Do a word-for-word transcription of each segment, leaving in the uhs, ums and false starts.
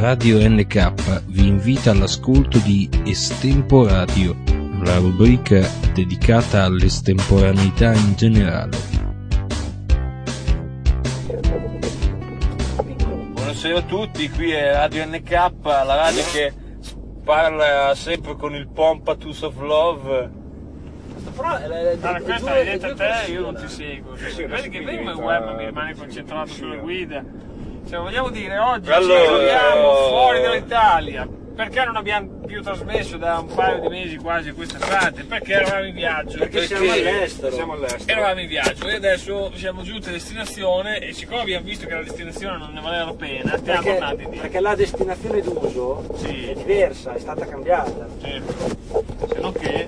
Radio N K vi invita all'ascolto di Estemporadio, la rubrica dedicata all'estemporaneità in generale. Buonasera a tutti, qui è Radio N K, la radio che parla sempre con il Pompatus of Love. Però è, è, allora, è questa due, l'hai detta è te, io non ti seguo. Vedi che prima il web mi rimane concentrato sulla guida. Cioè, vogliamo dire, oggi allora, ci troviamo eh... fuori dall'Italia. Perché non abbiamo più trasmesso da un paio di mesi quasi quest'estate? Perché eravamo in viaggio. Perché, perché siamo all'estero. Siamo all'estero. Eravamo in viaggio e adesso siamo giunti a destinazione e siccome abbiamo visto che la destinazione non ne valeva la pena, stiamo perché, tornati indietro. Perché la destinazione d'uso sì. è diversa, è stata cambiata. Certo. Se non che...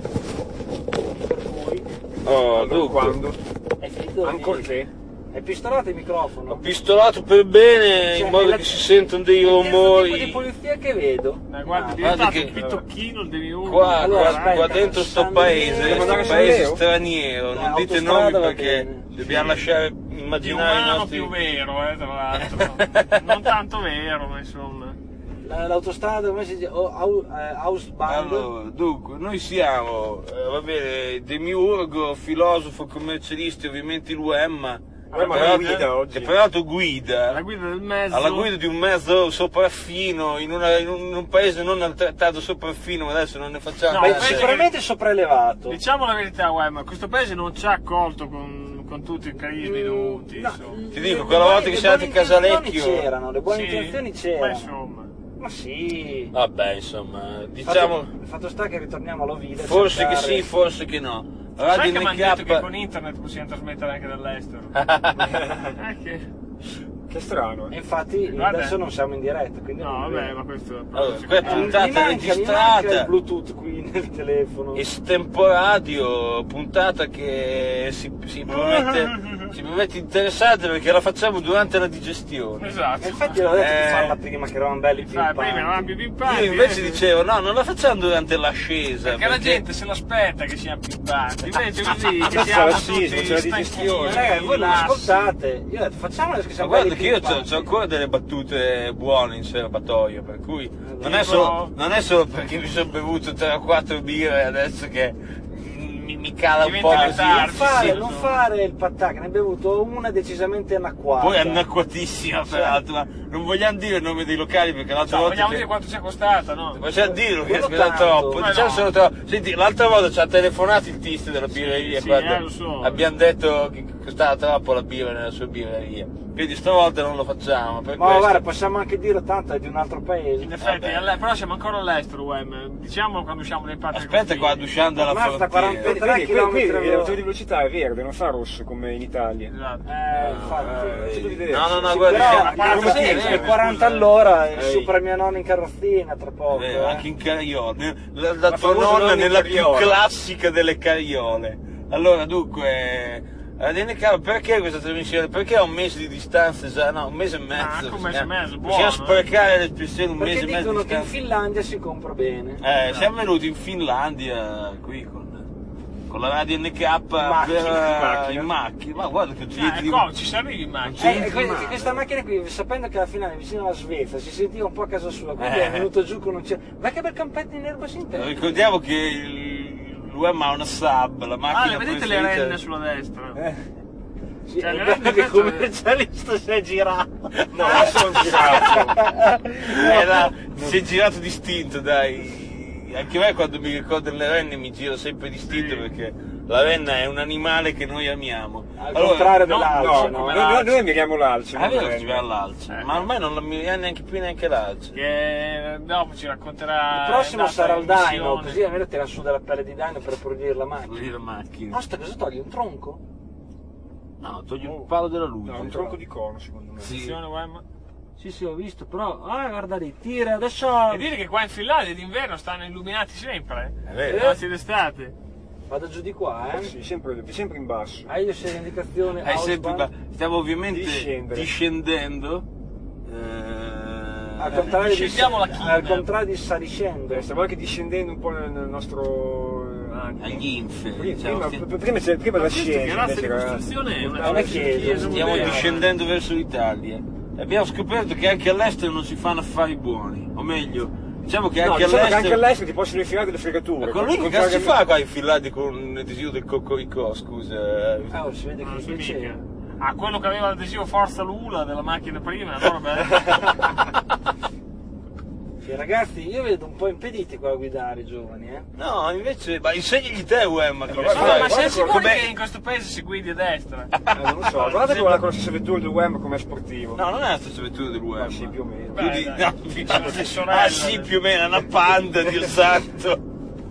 Per cui... Oh, allora, dunque. quando? È finito. Ancorché? Hai pistolato il microfono? Ho pistolato per bene, cioè, in modo la... che si sentono dei È rumori. il tipo di polizia che vedo. Ma guarda, ah, è diventato che... un pitocchino il devi uno. Qua, allora, qua, aspetta, qua dentro sto San paese, Leo, sto paese straniero, eh, non dite autostrada nomi va perché bene. dobbiamo sì. lasciare Più immaginare i umano, nostri... più vero, eh, tra l'altro. Non tanto vero, ma insomma. L'autostrada come si dice? Oh, au, eh, Ausbahn. Allora, dunque, noi siamo, eh, va bene, demiurgo, filosofo, commercialisti, ovviamente il Wemma, Ah, ma la guida oggi. Che peraltro guida, alla guida del mezzo, alla guida di un mezzo sopraffino, in, una, in, un, in un paese non altrettanto sopraffino, ma adesso non ne facciamo. No, Beh, sicuramente sopraelevato. Diciamo la verità, Wemma, questo paese non ci ha accolto con, con tutti i carismi Mm, dovuti. no, insomma. Ti dico, le quella buone- volta che le siamo andati buone a Casalecchio... intenzioni c'erano, le buone Sì, intenzioni ma c'erano. insomma. Ma sì. Vabbè, insomma, diciamo... Fatto, il fatto sta che ritorniamo all'Ovide. Forse cercare... che sì, forse che no. Sai Radio che mi hanno detto che N K... con internet possiamo trasmettere anche dall'estero? eh, che... Che strano. E infatti Vabbè. adesso non siamo in diretta, quindi No, non vabbè, vedo. ma questo è Allora, proprio questa secondo me. puntata mi manca, mi manca registrata. il Bluetooth qui nel telefono. Estemporadio, puntata che si, si, promette, si promette interessante perché la facciamo durante la digestione. Esatto. E infatti l'ho detto Eh. di farla prima che eravamo belli più Sai, prima eravamo più pimpanti. Io invece eh, dicevo no, non la facciamo durante l'ascesa. Perché la gente se l'aspetta che siamo pimpanti, invece così che Adesso siamo la scisma, tutti c'è la stanchini, digestione. Ragazzi, voi non lassi. ascoltate. Io ho detto facciamola che Ma siamo guarda belli che io pimpanti. ho ancora delle battute buone in serbatoio, per cui non è, Tipo- solo, non è solo perché mi sono bevuto tre o quattro birre adesso che mi, mi cala un Diventa po' Non così. letargico. fare, sì, non no. fare il pattà, che ne hai bevuto una decisamente anacquata. Poi è anacquatissima peraltro, ma non vogliamo dire il nome dei locali perché l'altra No, volta vogliamo che... dire quanto ci è costata, no? Possiamo dirlo che Quello è speso tanto. troppo, Ma diciamo no. solo troppo. Senti, l'altra volta ci ha telefonato il tizio della Sì, birreria sì, quando eh, lo so. abbiamo detto che costava troppo la birra nella sua birreria. Quindi stavolta non lo facciamo. Per Ma questo... guarda, possiamo anche dire tanto è di un altro paese. In effetti, Vabbè. alle- però siamo ancora all'estero, Wem. Diciamo quando usciamo dai parti Aspetta qua, uscendo alla Mazda, frontiera. quaranta Vedi, qui, chilometri qui il all'ora. livello di velocità è verde, non fa rosso come in Italia. Esatto. Eh, infatti. Eh, tutto di No, diverso. no, no, Sì, guarda, Però, siamo- a parte come sì, si eh, dice, scusa, quaranta eh. all'ora, Ehi. supera mia nonna in carrozzina tra poco. Eh, eh. anche in carriola. La, la La tua famosa nonna nonna in nella più carriola. classica delle carriole. Allora, dunque... Radio N K, perché questa trasmissione? Perché a un mese di distanza, già, no, un mese e mezzo. Ah, anche un mese e possiamo- mezzo, Possiamo buono, sprecare l'espressione un Perché mese e mezzo dicono di che in distanza. Finlandia si compra bene. Eh, siamo venuti in Finlandia qui con, con la Radio N K macchina, per, in macchina. in macchina. Ma guarda che Ah, gente di... ecco, ci si arrivi in macchina. Eh, que- que- questa macchina qui, sapendo che alla finale è vicino alla Svezia, si sentiva un po' a casa sua, quindi Eh. è venuto giù con un c'è. Ma che bel campetto in erba sintetica! Ricordiamo che il- l'U M ha una sub, la macchina Ah, le vedete le preferita- renne sulla destra? Eh. Sì, Cioè, è le bello rende che questo- commercialista si è girato. No, non sono girato. Era, si è girato distinto, dai. Anche me quando mi ricordo le renne mi giro sempre distinto Sì. perché la renna è un animale che noi amiamo. Al Allora, contrario no, dell'alce, No, no? come noi, noi, noi miriamo l'alce. è non vero la che ci va renna. all'alce, Eh. ma ormai non la miriamo neanche più neanche l'alce. Che dopo ci racconterà. Il prossimo è andata sarà il in dino, missione. così almeno tira su della pelle di dino per produrre la macchina. Lì la macchina. Basta, cosa togli? Un tronco? No, togli un palo della luce. No, un tronco di cono secondo me. Sì. Missione, Wem. Sì, sì, ho visto, però. Ah, guarda lì, tira, adesso. E dire che qua in Finlandia d'inverno stanno illuminati sempre, È eh? vero. Anzi d'estate. Vado giù di qua, eh. Sì, sempre, sempre in basso. Ah, io sei l'indicazione. Hai sempre, Ausbahn. ma stiamo ovviamente Discendere. discendendo. eh, Al contrario, di, Scendiamo la china. al contrario di saliscendo. Eh, Stavo anche discendendo un po' nel, nel nostro... ah, agli infi. Prima, diciamo, prima, sti- prima, c'è- prima la Ma questo che scienza, razza di invece era- costruzione è una È una chiesa, chiesa, chiesa stiamo moderna. discendendo verso l'Italia. Abbiamo scoperto che anche all'estero non si fanno affari buoni, o meglio, diciamo che No, anche diciamo che all'estero... anche all'estero ti possono infilare delle fregature. Ma con lui che cazzo si fa qua infilati con un adesivo del Cocorico, scusa? Ah, oh, si vede che Non gli so mica. piaceva. Ah, quello che aveva l'adesivo Forza Lula della macchina prima, allora beh. Sì, ragazzi, io vedo un po' impediti qua a guidare i giovani, eh. No, invece, ma insegnagli te, Wemma, come Ma si guarda, fa? Ma guarda sei sicuro com'è- che in questo paese si guidi a destra? Eh, non lo so, guardate con la con la stessa vettura del Wem come è sportivo. No, non è la stessa vettura del Wemma. Ma sì, più o meno. Tu di... Beh, no, dai. diciamo- Sì, sorella. ah sì, più o meno, è una panda, Dio santo.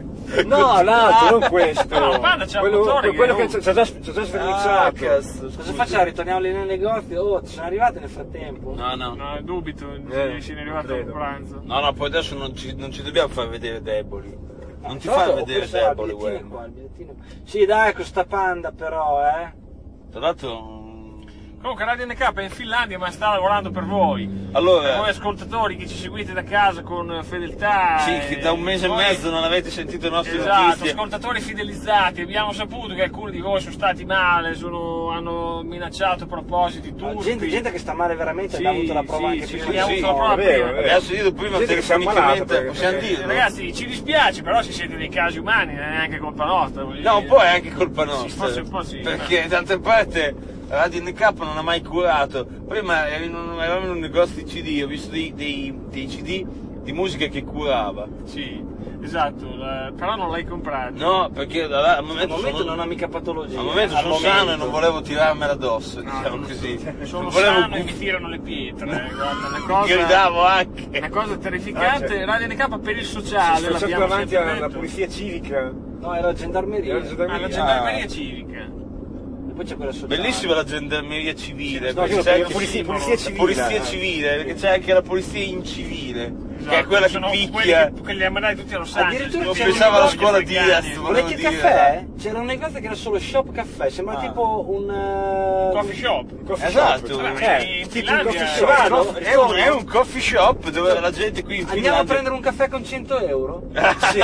No, l'altro, non questo. No, guarda, c'è un quello, motore che- quello che ci ha già, ci ha già Ah, sterilizato. cazzo. Cosa facciamo? Ritorniamo lì nel negozio? Oh, ti sono arrivate nel frattempo? No, no. No, dubito, Eh, si è arrivato credo. al pranzo. No, no, poi adesso non ci, non ci dobbiamo far vedere deboli. Non ti Tra l'altro, fai ho vedere preso la deboli, bigliettino Wemma. qua, il bigliettino. Sì, dai, con sta panda però, eh. Tra l'altro... Comunque Radio N K è in Finlandia ma sta lavorando per voi. Per voi Allora, ascoltatori che ci seguite da casa con fedeltà. sì, e- che da un mese e voi- mezzo non avete sentito le nostre Esatto, notizie. ascoltatori fidelizzati, abbiamo saputo che alcuni di voi sono stati male, sono- hanno minacciato propositi Ah, tutti. gente, gente che sta male veramente, Sì, abbiamo avuto la prova sì, anche sì, prima. abbiamo sì, avuto la prova è vero, prima. è vero. Abbiamo sentito prima Gente che si è ammalata, telefonicamente, perché- possiamo perché- dirlo? Ragazzi, ci dispiace, però si siete dei casi umani, non è neanche colpa nostra. voglio No, un dire. po' è anche colpa nostra. forse un po' sì, Perché d'altra parte Radio N K non ha mai curato. Prima eravamo in un negozio di C D, ho visto dei, dei, dei C D di musica che curava. Sì, esatto, la- però non l'hai comprato. No, perché al al Al momento, momento sono, non ha mica patologia. al momento Al sono momento. sano e non volevo tirarmela addosso, No, diciamo non- così. Sono Non volevo sano e mi tirano le pietre, eh, guarda, una cosa, gridavo anche. una cosa terrificante. Ah, certo. Radio N K per il Si sociale, sta l'abbiamo davanti sempre alla detto. polizia civica. No, era la gendarmeria. Era la gendarmeria. Ah, la Ah, gendarmeria civica. E poi c'è quella sociale. Bellissima la gendarmeria civile, No, perché io c'è la anche polizia, sì, polizia la civile. polizia civile, perché c'è anche la polizia incivile, che è Esatto, quella che sono picchia. quelli che, quelli che mandai tutti a Los Angeles. Addirittura Lo c'è pensavo alla un scuola negozio Diaz, africani. volevo Volete il dire. caffè? C'era un negozio che era solo shop caffè, sembrava Ah. tipo un... eh, Coffee shop. Un coffee Esatto. shop. Vabbè, Eh, in tipo un Finlandia- coffee Ci shop. vado? È un, è un coffee shop dove la gente qui in Andiamo a Finlandia... prendere un caffè con cento euro? Sì.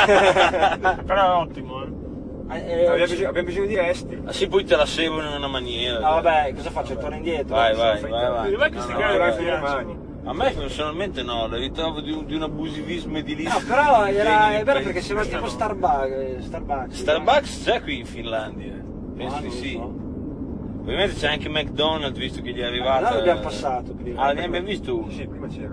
Però è ottimo, eh. Eh, eh, abbiamo, bisogno, abbiamo bisogno di resti. Ah sì, poi te la seguono in una maniera. No vabbè, cosa faccio? Torno indietro? Vai, vai, vai, vai. Dov'è che sti No, cari no, mi no, no, piacciono? no. A me personalmente no, le ritrovo di un, di un abusivismo edilizio. No, però era, Degni è di vero pe- perché sembra tipo Starbucks. eh, Starbucks. Starbucks c'è qui in Finlandia, Ah, penso non di lo sì. so. Ovviamente c'è anche McDonald's, visto che gli è Ah, arrivato. noi l'abbiamo passato prima. Ah, ne abbiamo visto uno. Sì, prima c'era.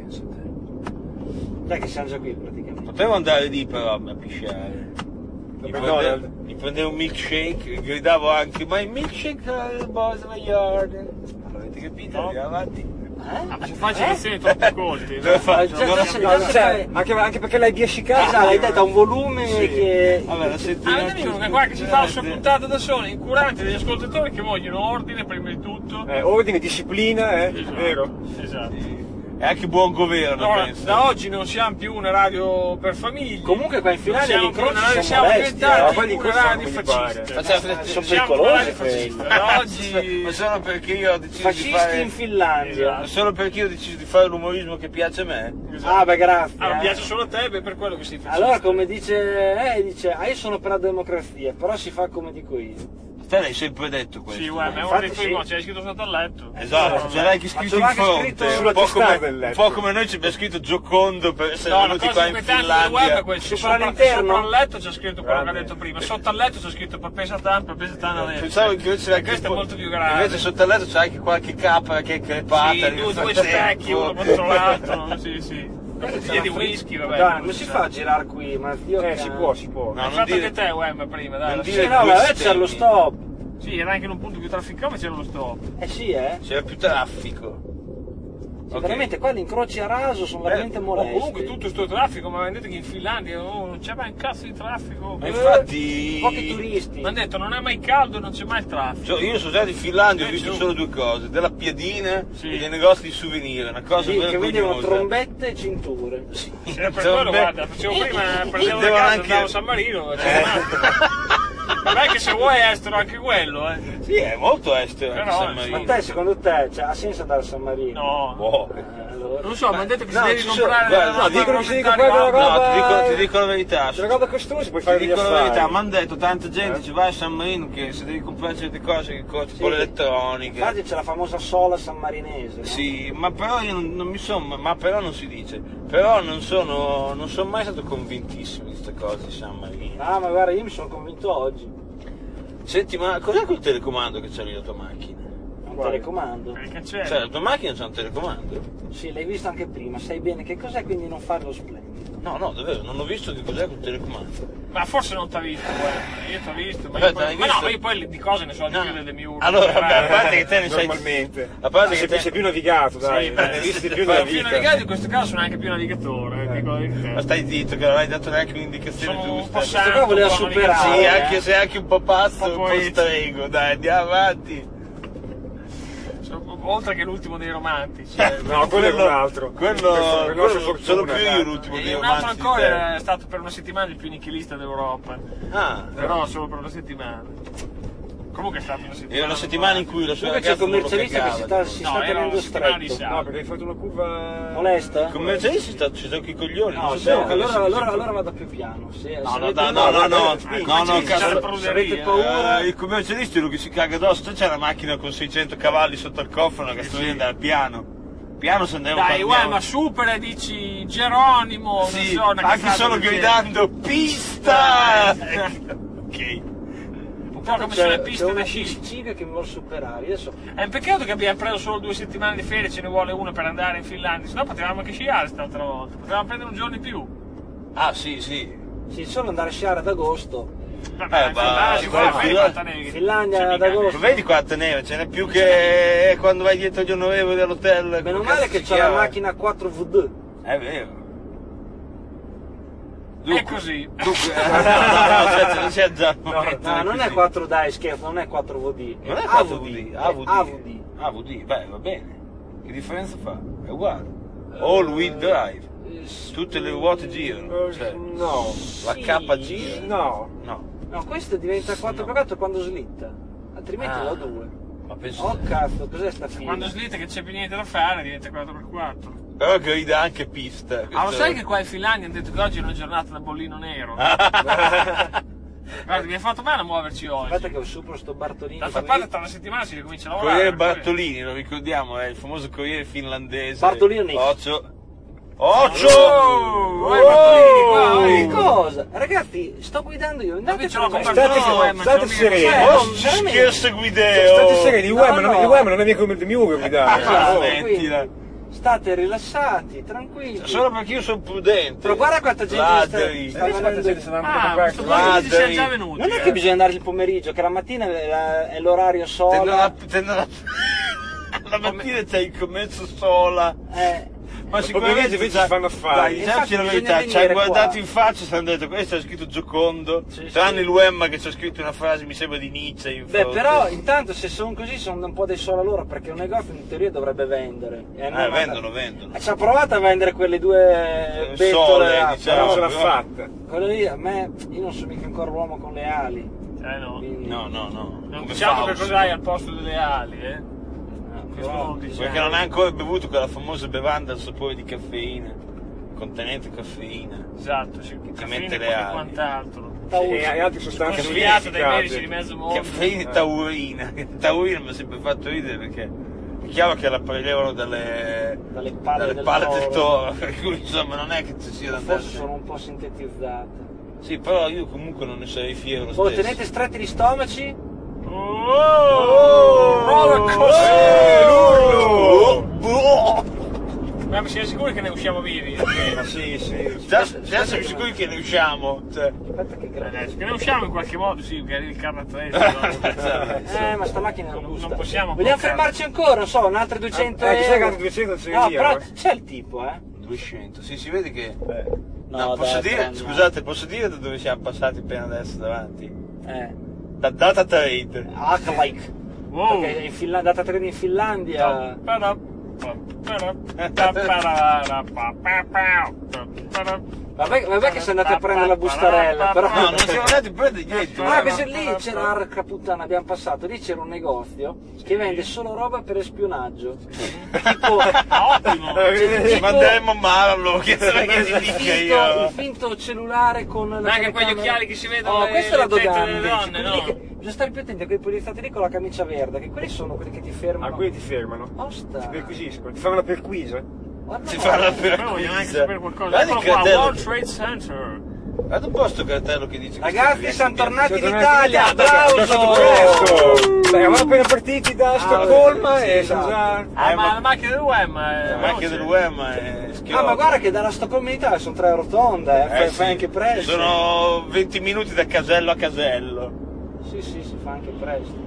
Dai che siamo già qui praticamente. Potevo andare lì però a pisciare. Mi McDonald's. prendevo, mi prendevo un milkshake, gridavo anche my milkshake are the boys of my yard. Allora, avete capito? No. Andiamo avanti. Eh? Ah, ci faccio lezioni troppo corti. Dove fa- Ah, già- non già ho- sei- No, già cioè, sei- anche, anche perché l'hai biascicato. Esatto, l'hai detto a un volume Sì. che... Vabbè, la senti. Avete visto che qua che ci fa la sua puntata da solo, incurante degli ascoltatori che vogliono ordine prima di tutto. Eh, ordine, disciplina, eh, Esatto. vero. Esatto. E anche buon governo, Allora, penso. da oggi non siamo più una radio per famiglie. Comunque qua in Finlandia siamo gli più una incroci radio, sono siamo molesti, diventati eh, una quelli incroci radio sono fascista. Facciamo- sono Siamo una pericolosi radio quelli. fascista. Da oggi... Ma solo perché io ho deciso di Fascisti fare. in Finlandia. Esatto. Solo perché io ho deciso di fare l'umorismo che piace a me. Ah beh grazie. Ah, non eh. piace solo a te, beh, per quello che sei fascista. Allora come dice, eh, dice, ah io sono per la democrazia, però si fa come dico io. Te l'hai sempre detto questo. Sì, guarda, è uno Infatti dei tuoi sì. modi, c'è scritto sotto al letto. Esatto, ce l'hai anche scritto ce l'ho in anche fronte, scritto un sulla po' testata come, del un letto. po' come noi ci abbiamo scritto Giocondo per essere No, la venuti cosa qua in inquietante del web è Finlandia. questo. Sopra Sopra, all'interno? sopra il letto c'è scritto quello che ha Grande. detto prima, sotto al letto c'è scritto per Pesatan, per Pesatan a letto. Pensavo che invece c'era E anche questo è un po'- molto più grave. Invece sotto al letto c'è anche qualche capra che è crepata. Sì, nel due, due frattempo. specchi, uno contro l'altro, sì, sì. Bottiglie di whisky, vabbè. Dai, non si fa a girare qui, ma Dio Eh, cane. si può, si può. No, Hai non fatto dire- anche te, Wem, prima, dai. non la- dire- Sì, no, ma due adesso c'è lo stemmi. stop. Sì, era anche in un punto più trafficato, ma c'era lo stop. Eh sì, eh. C'era più traffico. Sì, Ok. veramente qua gli incroci a raso sono veramente Oh, molesti. comunque tutto sto traffico, ma mi hanno detto che in Finlandia oh, non c'è mai un cazzo di traffico. Ma Eh, infatti. Pochi turisti. Mi hanno detto non è mai caldo, non c'è mai il traffico. Cioè, io sono stato in Finlandia e ho Eh, visto giù. solo due cose, della piadina Sì. e dei negozi di souvenir, una cosa Sì, che vendevano vergognosa. trombette e cinture. Sì. Eh, per Cioè, quello, beh, guarda, facevo prima, prendevo da devono casa, anche- andavo a San Marino, c'era un altro. Vabbè che se vuoi è estero anche quello, eh. Sì, è molto estero anche Però, San Ma Marino. te, secondo te, cioè, ha senso andare a San Marino? No. Boh. Eh, allora. Non so, mi hanno detto che no, si devi ci sono- comprare guarda, la no, roba dicono che si dica armamentaria. quella roba- No, ti dico, ti dico la verità. Se la roba costosa puoi Ti fare degli dico la affari. verità, mi hanno detto tanta gente ci vai a San Marino che se devi comprare certe cose che costano, tipo Sì. l'elettronica. Infatti c'è la famosa sola sammarinese. No? Sì, ma però io non, non mi sono, ma però non si dice, però non sono, non sono mai stato convintissimo di queste cose di San Marino. Ah, ma guarda, io mi sono convinto oggi. Senti, ma cos'è quel telecomando che c'è lì la tua macchina? Un Quale? telecomando. Il cancello. Cioè, la tua macchina c'è un telecomando? Sì, l'hai visto anche prima, sai bene che cos'è, quindi non fare lo splendido. No, no, davvero, non ho visto che cos'è quel telecomando. Ma forse non t'ha visto, guarda. Io t'ho visto. Ma, Beh, io poi, t'hai ma visto? no, ma io poi di cose ne so di No. più delle mie urne. Allora, vabbè, a parte che te ne sai... Normalmente. A parte sei, che te... sei più navigato, dai. Sì, beh, ne hai visti di sì, più nella ma più vita. navigato in questo caso sono anche più navigatore, eh, dico la verità. Ma stai zitto che non hai dato neanche un'indicazione Sono un giusta. po' santo, qua voleva un po' superare. Sì, eh. anche se è anche un po' pazzo, Un un po' po' poetico. strego, dai, andiamo avanti. Sono- oltre che l'ultimo dei romantici. No, quello è un altro. Quello, Per nostra quello fortuna, sono più io dai. l'ultimo dei E un altro romanzi di ancora te. è stato per una settimana il più nichilista d'Europa. Ah, Però solo per una settimana. Comunque è stata una settimana. era una settimana in cui la sua Comunque c'è il ragazza non lo commercialista che si cagava. sta, si No, sta era tenendo una settimana di stretto. sale. No, perché hai fatto una curva... Molesta? Il commercialista si sta, ci sta con i coglioni, No, non sì, sapevo che allora, avesse- allora, allora vado più piano. Sì, se No, no, avete- no, no, no, no, no, spingi, no, no, spingi, cazzo, c'è la se pruderia. avete paura, Eh, il commercialista è lui che si caga addosso, c'è una macchina con seicento cavalli sotto il cofano che sta venendo andare piano. Piano se andiamo Dai, parliamo. uè, ma supera e dici Geronimo, Sì, non so, una anche cazzata solo del gridando pista! Ok. Un po' come c'è, sulle c'è piste una da sci. pisciga che mi vuole superare. Adesso È un peccato che abbiamo preso solo due settimane di ferie, ce ne vuole una per andare in Finlandia, sennò potevamo anche sciare st'altra volta, potevamo prendere un giorno in più. Ah, sì, sì. sì, solo andare a sciare ad agosto. Vabbè, Eh, ma- Finlandia, sì, guarda, guarda, vedi quanta neve. Finlandia C'è ad mica agosto. Ma vedi qua tenere, ce n'è più che quando vai dietro gli onorevoli dell'hotel. Meno come male cazzo che si c'ho la chiama? macchina quattro V D. È vero. È così. Dunque, no, no, no, aspetta, non c'è già. No, non è quattro, dai, scherzo, non è quattro V D. Non è A quattro V V D. D, è A V D. A V D. A V D, beh, va bene. Che differenza fa? È uguale. All wheel drive. Tutte le ruote girano. Eh, Cioè, No, la K gira. no. No. No, questo diventa quattro per quattro quando slitta. Altrimenti Ah. lo due. Ma penso. Oh cazzo, cos'è sta figlia? Quando slitta che c'è più niente da fare diventa quattro per quattro. Però grida anche pista. Ah, lo questo- sai che qua in Finlandia hanno detto che oggi è una giornata da bollino nero? Guarda, mi ha fatto male a muoverci oggi. Aspetta che supero sto Bartolini. D'altra parte tra una settimana si ricomincia a lavorare. Corriere per cui- Bartolini, lo ricordiamo, è il famoso corriere finlandese. Bartolini. Occhio. Occhio! Oh, vai, Bartolini, qua, vai. Che cosa? Ragazzi, sto guidando io, andate ce l'ho con tranquilli. State, No, eh, ma state c'ho sereni. Eh, Oh, no, si veramente. scherza guideo! State sereni, il No, uomo non, no. il uomo non è mica come il mio a guidare. Ah, Oh, smettila. quindi, state rilassati, tranquilli. Solo perché io sono prudente. Però guarda quanta gente Ladri. sta- E invece quanta gente se ne va Ah, a questo comprare. qua dice siamo già Ladri. venuti. Non è eh. che bisogna andare il pomeriggio, che la mattina è, la- è l'orario sola. Tendo la, tendo la, la mattina c'è il commesso sola. Eh, Ma sicuramente invece già- si fanno affari. Dai, Infatti diciamoci la bisogna verità, ci hanno venire guardato qua. in faccia e ci hanno detto questo è scritto Giocondo. Sì, Tranne sì. il Wemma che c'è scritto una frase, mi sembra di Nietzsche in beh, fronte. però intanto se sono così sono un po' dei solo loro, perché un negozio in teoria dovrebbe vendere. E Eh, non- vendono, vendono. Eh, ci ha provato a vendere quelle due Eh, bettole, sole, ah, diciamo. Non però ce l'ha però- fatta. quello lì a me, io non sono mica ancora l'uomo con le ali. Eh no. Quindi, No, no, no. Non Come diciamo che Fausto. cosa hai al posto delle ali, eh? eh, Questo però, non diciamo. Perché non ha ancora bevuto quella famosa bevanda al sapore di caffeina, contenente caffeina. Esatto, sì, mette caffeine le e ali. quant'altro. E, e altre sostanze Consigliato dai medici di modificate. mezzo mondo. Caffeina e taurina. Taurina mi ha sempre fatto ridere perché è chiaro che la prelevano dalle, dalle palle, dalle del, palle toro. del toro, per cui insomma non è che ci sia da andare. Forse sono un po' sintetizzate. Sì, però io comunque non ne sarei fiero lo Voi stesso. tenete stretti gli stomaci? Oh! Roller coaster! Oh, l'urlo! Ma siamo sicuri che ne usciamo vivi? Ma sì, sì. Già, già siamo sicuri che ne usciamo. Cioè. Aspetta che grande. Adesso che ne usciamo in qualche modo, sì, magari il carro Eh, ma sta macchina è Non- robusta. non possiamo Vogliamo bloccare. fermarci ancora, non so, un altro duecento Eh, chissà che euro. altri duecento ce ne No, dia, però eh. c'è il tipo, eh. duecento, sì, si vede che... No, No, posso dai, dire, però no. scusate, posso dire da dove siamo passati appena adesso davanti? Eh. Da Data Trade. Aklike. Wow! Perché in Finlandia, data trade in Finlandia. Vabbè, vabbè che siete andati a prendere la bustarella, però... No, non siamo andati a prendere niente. Ah, che lì c'era, arca puttana, abbiamo passato, lì c'era un negozio che vende solo roba per espionaggio. Tipo... Ottimo! Cioè, tipo- Manderemo male allora, che sarà che si il dica finto, io. il finto cellulare con la Ma anche quegli telecamera. occhiali che si vedono Oh, le- questa è la le tette dogana delle invece, donne, quelli no? che- bisogna stare più attenti a quei poliziotti lì con la camicia verde, che quelli sono quelli che ti fermano. Ah, quelli ti fermano. Osta. Ti perquisiscono. Ti fanno la perquisa. Guarda Si no. fa la Però vogliamo anche sapere qualcosa. Guarda il Eccolo qua, cartello. World Trade Center. Guarda un po' sto cartello che dice che Ragazzi, sta siamo tornati in Siamo Italia, tornati in Italia. Siamo applauso! presto. Dai, eravamo appena partiti da Stoccolma sì, e esatto. siamo già... Ah, Eh, ma ma- la macchina del U E M è La macchina veloce. dell'U E M è schiotta. Ah, ma guarda che dalla Stoccolma in Italia sono tre rotonde, eh, fai, Eh, sì. fai anche presto. Sono venti minuti da casello a casello. Sì, sì, si fa anche presto.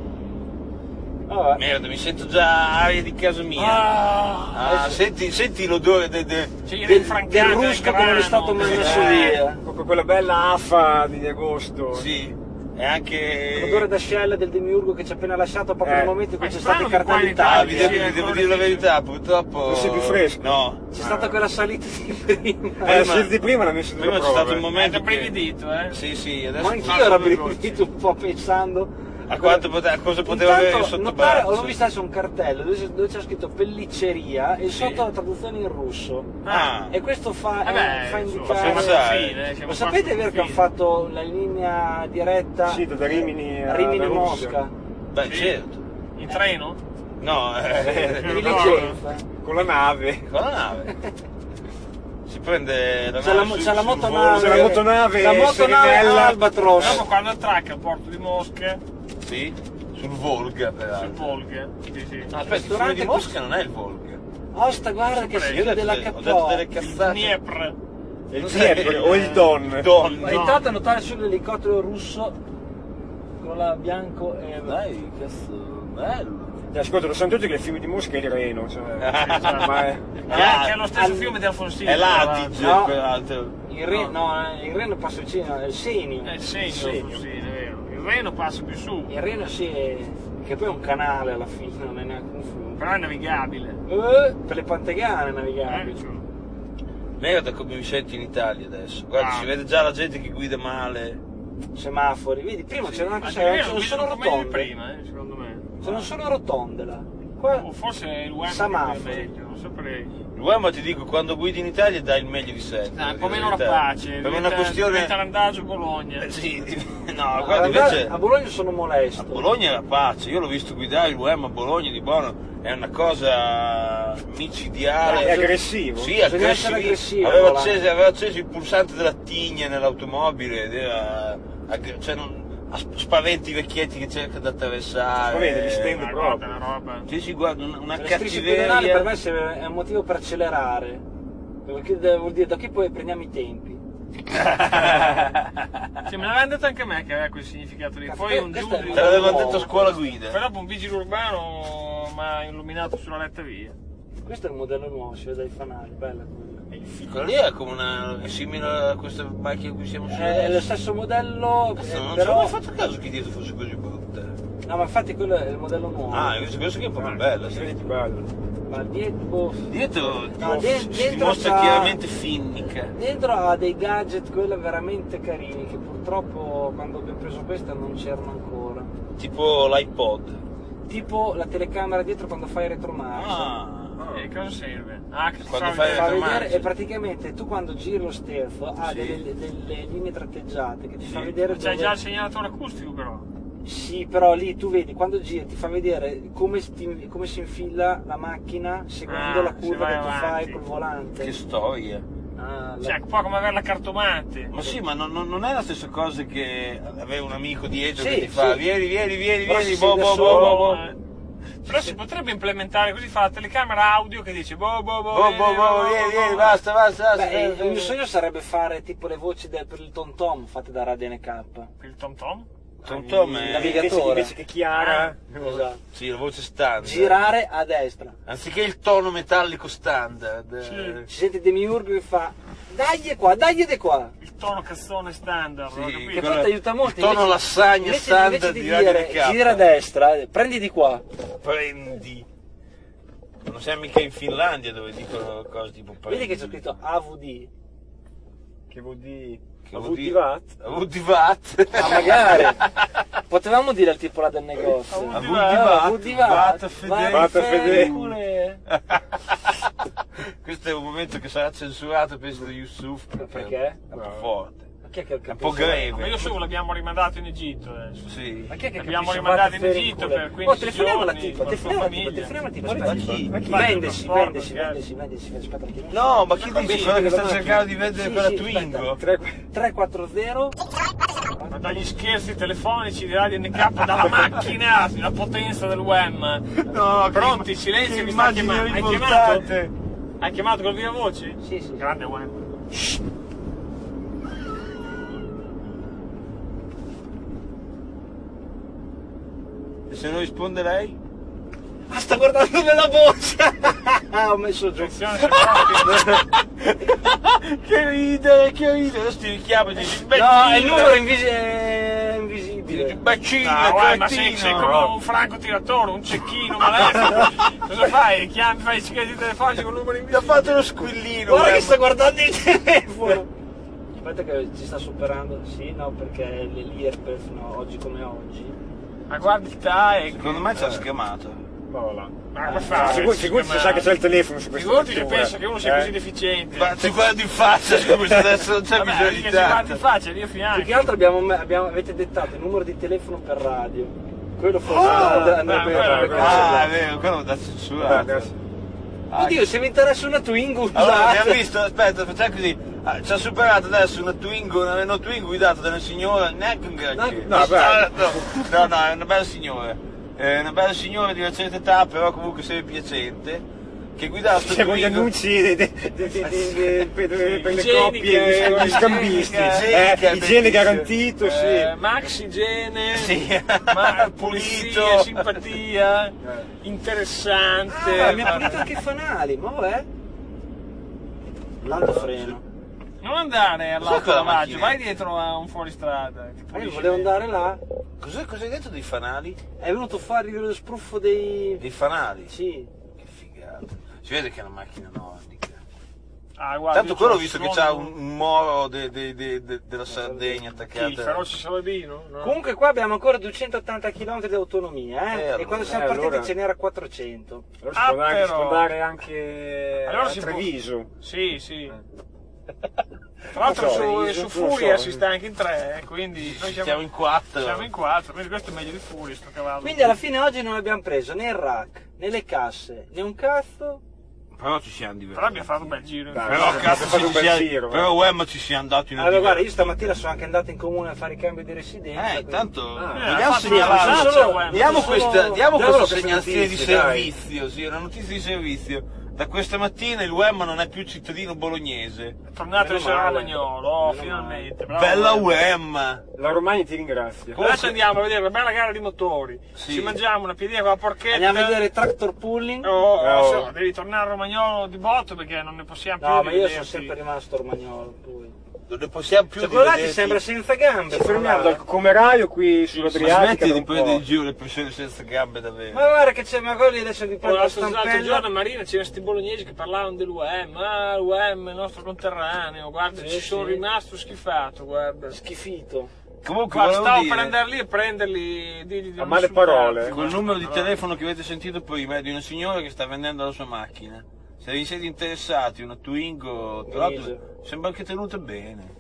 Vabbè. Merda, mi sento già aria di casa mia. Ah, Ah, senti, senti l'odore de, de- c'è Del, rinfrancata del il rusco che non è grano. stato mai messo Eh. via. Proprio quella bella afa di agosto. Sì, e anche... L'odore d'ascella del demiurgo che ci ha appena lasciato proprio Eh. nel momento in cui Ma c'è è stato il strano che cartello qua in Ah, Italia. vi Italia devo, sì, vi devo ancora dire la di più. verità, purtroppo... Non sei più fresco? No. C'è stata quella salita di prima. Eh, la scelta di prima l'ha messo Prima due c'è stato un prove. momento È brividito, eh. Sì, sì, adesso... Ma anch'io ero brividito un po' pensando A, quanto pote- a cosa poteva avere Intanto, sotto notare, braccio? ho visto adesso un cartello dove c'è, dove c'è scritto pellicceria e Sì. sotto la traduzione in russo. Ah, E questo fa, Eh eh, beh, fa insomma, indicare. fa pensare. fine, siamo Lo sapete quasi vero che hanno confine. fatto la linea diretta Sì, da Rimini a Rimini da Russia. Mosca? beh, Sì. certo. In treno? No, eh, Di no. licenza. Con la nave. con la nave. Si prende la C'è la, nave c'è su- la sul motonave. C'è la motonave La motonave Serenella. Albatros. Dopo quando attracca al porto di Mosca, Volo. Sì, sul Volga sul peraltro. Volga. Sì, sì. No, aspetta, il fiume ristorante di Mosca non è il Volga. Osta, guarda che Io ho si Io ho chiude detto, la de- ho detto delle cappella. cazzate. Dniepr. Il Dnieper o il Don. Don. Ma intanto notare sull'elicottero russo con la bianco e Dai, cazzo, bello. Eh, Ascolta, lo sanno tutti che il fiume di Mosca è il Reno. Cioè, esatto. ma è... Che è, che è lo stesso al- fiume di Alfonsino. È tra l'Adige, No. peraltro. il Reno, no, eh, il Reno passa vicino, è il Senio. l'altro. È il segno, Segno. Alfonsino, è vero. Il Reno passa più su, Il Reno sì, è- che poi è un canale alla fine, non è neanche un fiume. però è navigabile. Eh, per le pantegane navigabili. Ecco. Merda come mi senti in Italia adesso. Guarda, Ah. si vede già la gente che guida male. Semafori, vedi, prima c'erano anche Ma c'erano è vero, c'erano guidano solo un po' meglio di rotonde. prima, eh, secondo me. Sono solo rotonde là. Qua O forse il U E M Semafori. è meglio, non saprei. L'uomo ma ti dico, quando guidi in Italia dai il meglio di sé. No, è un po' in meno verità. rapace. Per diventa- una questione... Diventa Randagio Bologna. Eh, Sì, no, a, guarda invece... a Bologna sono molesto. A Bologna è rapace, io l'ho visto guidare il U E M a Bologna di buono, è una cosa micidiale. È aggressivo. Sì, Bisogna aggressivo. essere aggressivo, Aveva volante. acceso, aveva acceso il pulsante della tigna nell'automobile ed era... aggr- cioè non... spaventi i vecchietti che cercano di attraversare. Spaventi, li stende Ma proprio. guarda una roba. Sì, sì, guarda, una, una Le strisce pedonali cattiveria. per me se- è un motivo per accelerare. Perché de- vuol dire da qui poi prendiamo i tempi. Sì, me l'avevano detto anche a me che aveva quel significato lì. Cazzo, Poi un questo è il Te giudice. l'avevano Nuovo. detto a scuola guida. Poi dopo un vigile urbano mi ha illuminato sulla letta via. Questo è il modello nuovo, si vede dai fanali, bella quella. Quello lì è come una... è simile a questa macchina in cui siamo su È lo adesso. stesso modello, Cazzo, eh, non ci ho però... mai fatto caso che dietro fosse così brutta. No, ma infatti quello è il modello nuovo. Ah, invece questo qui è proprio bello. Sì, Sì. più bello. Ma dietro, boh, Dietro No, si- de- si dentro dimostra c'ha- chiaramente finnica. dentro ha dei gadget, quelli veramente carini, che purtroppo quando abbiamo preso questa non c'erano ancora. Tipo l'iPod. Tipo la telecamera dietro quando fai retromarcia. Ah, E cosa serve? Ah, che ti Quando fa fai vedere- Fa retromarcia. vedere e praticamente tu quando giri lo sterzo ha Sì. delle, delle linee tratteggiate che ti Sì. fa vedere C'è dove... già il segnalatore acustico però. Sì, però lì tu vedi quando giri ti fa vedere come, sti- come si infila la macchina seguendo Ah, la se curva vai che tu avanti. fai col volante. che storia. Ah, la- Cioè, un po' come avere la cartomante. Ma sì, ma non, non- non è la stessa cosa che avere un amico dietro Sì, che ti fa sì. vieni, vieni, vieni, Però vieni, si boh, siede boh, solo, boh, boh, boh. Eh, Però si potrebbe implementare così, fa la telecamera audio che dice boh boh boh, Boh, boh, boh, vieni, vieni, basta, basta, basta. Beh, eh, il mio eh. sogno sarebbe fare tipo le voci del, per il Tom Tom fatte da Radio N K. Il Tom Tom? Tom Tom è... Navigatore. Invece, invece che Chiara. Esatto. Sì, la voce standard. Girare a destra. Anziché il tono metallico standard. Sì. eh, Ci sente Demiurgo che fa dai qua, dai di qua. Il tono cazzone standard, Sì, ho Che capito? quello- poi ti aiuta molto. il tono invece- lasagna invece, standard invece di di Radio dire N K. gira a destra, eh, prendi di qua. Prendi. Non siamo mica in Finlandia dove dicono cose tipo prendi. Vedi che c'è scritto A V D. Che vuol dire... Che A vuol dire- Vudivat? A Vudivat. Ma magari potevamo dire il tipo là del negozio. A Ah, Vudivat. Vudivat. Vata fedele. Vata fedele. Fedele. Questo è un momento che sarà censurato, penso, da Yusuf. Perché? È un po' forte. Ma chi è che È un po' capisce? greve. Ma io su l'abbiamo rimandato in Egitto adesso. Sì. Ma chi è che L'abbiamo capisce? rimandato Vatti in fare Egitto culo. per quindici Oh, telefoniamo alla giorni tipa, con telefoniamo alla tipa, famiglia. telefoniamo alla tipa, Ma aspetta. chi? Ma chi? Vendersi, Ma vendersi, chi è? vendersi, vendersi, aspetta che No, ma chi Ma dice sì, quella che sta la cercando di macchina. vendere Sì, quella sì, Twingo? tre quattro zero Ma dagli scherzi telefonici di Radio N K dalla macchina, la potenza del web. No, Pronti, che- silenzio, che mi sta immagini chiamando. Hai rivoltate. chiamato? Hai chiamato col via voci? Sì, sì. Grande web. E se non risponde lei? Ah, sta guardando nella borsa! Ho messo giù. Attenzione, se proprio. Che ridere, che ridere. Adesso ti richiamo e dici, beh, No, il numero è, invisi- è invisibile. Bacino, Ah, guarda, ma sei, cretino. sei come un francotiratore, un cecchino malefico. Cosa fai? Chiami, fai i segreti telefonici con numeri Mi ha invisibili? fatto lo squillino. Guarda che web. sta guardando il telefono! Aspetta che ci sta superando. Sì, no, perché le l'I R P E F, no, oggi come oggi. Ma guardi il TAE. Secondo me ci ha schiamato. Ma va là. Ma come fa? Figurati figurati se sa che c'è il telefono su questa Figurati che vettura. pensa che uno sia Eh. così deficiente. Ma ti guardi in faccia, scusa, adesso non c'è Vabbè, bisogno che di ci guardi in tanto. faccia, io Più fianco. che altro abbiamo, me- abbiamo- avete dettato il numero di telefono per radio. Quello forse Ah, andrebbe beh, andrebbe quello- Ah, è vero, quello da censurato. Guarda, Oddio, se mi interessa una Twingo Allora, usata. abbiamo visto, aspetta, facciamo così. Ah, ci ha superato adesso una Twingo, una Renault Twingo guidata da una signora, neanche un granché. No, no, beh. no, no, no, è una bella signora. È una bella signora di una certa età, però comunque semipiacente, che guidava sta Siamo gli Twingo. annunci di- di- di- di- di- per per le Igienica, coppie, gli scambisti. igienica, Eh, Igiene bellissimo. garantito, sì. Eh, Max igiene, Sì. ma Pulito. pulizia, simpatia, interessante. Ah, mi ha pulito anche i fanali, ma è? L'altofreno. Non andare Cos'è quella all'autonomaggio, macchina? vai dietro a un fuoristrada. ti Ma io pulisce volevo bene. andare là. Cos'è, cos'hai detto dei fanali? È venuto fuori lo spruffo dei. Dei fanali? Sì. Che figata. Si vede che è una macchina nordica. Ah, guarda, Tanto io quello ho c'ho visto che il c'ha suono- un, un moro de- de- de- de- della Sardegna Chi, il attaccato. feroce Saladino? No? Comunque qua abbiamo ancora duecottanta chilometri di autonomia, eh? Eh, allora. E quando siamo Eh, partiti allora. ce n'era quattrocento. Allora si Ah, può andare, si però. può andare anche Allora a si può- Treviso. Sì, sì. Tra l'altro Non so, su, io su non Furia so. si sta anche in tre, eh, quindi noi Siamo in quattro. Siamo in quattro, quindi questo è meglio di Furia, sto cavallo. Quindi alla fine oggi non abbiamo preso né il rack, né le casse, né un cazzo. Però ci siamo Però divertiti. abbiamo fatto un bel giro. Dai, Però abbiamo cazzo fatto ci un bel siamo- giro, però Wem ci siamo andati in una Allora guarda, io diversa. stamattina sono anche andato in comune a fare il cambio di residenza. Eh, quindi- intanto Ah, vogliamo infatti, segnalare. non solo- Wem. Diamo solo- questa, diamo diamolo questa queste segnalazione di notizie, dai. servizio, sì, una notizia di servizio. Da questa mattina il Wem non è più cittadino bolognese. È tornato Meno in Serra male. Romagnolo, oh, Meno finalmente. Bravo, Bella Wem. Wem! La Romagna ti ringrazia. Adesso andiamo a vedere una bella gara di motori. Sì. Ci mangiamo una piadina con la porchetta. Andiamo a vedere il tractor pulling. Oh, oh, Oh. so, devi tornare a Romagnolo di botto perché non ne possiamo più No, di ma io sono vederti. sempre rimasto romagnolo. Poi. Non ne possiamo più Cioè, di quello là ti vederti. sembra senza gambe. Ci fermiamo quello là. dal Comeraio qui Ma sull'Adriatica. smetti da di un po'. prendere in giro le persone senza gambe davvero. Ma guarda che c'è, ma quelli adesso di Oh, prendere la l'altro, l'altro giorno a stampella. Marina c'erano questi bolognesi che parlavano dell'U E M, ah l'U E M è il nostro conterraneo, guarda Sì, ci sono sì. rimasto schifato, guarda. Schifito. Comunque Guarda, volevo stavo dire, per andare lì e prenderli, dirgli di A non male insultarli. parole. col numero di Allora, telefono che avete sentito prima è di una signora che sta vendendo la sua macchina. Se vi siete interessati, una Twingo, tra l'altro Grigia. sembra anche tenuta bene.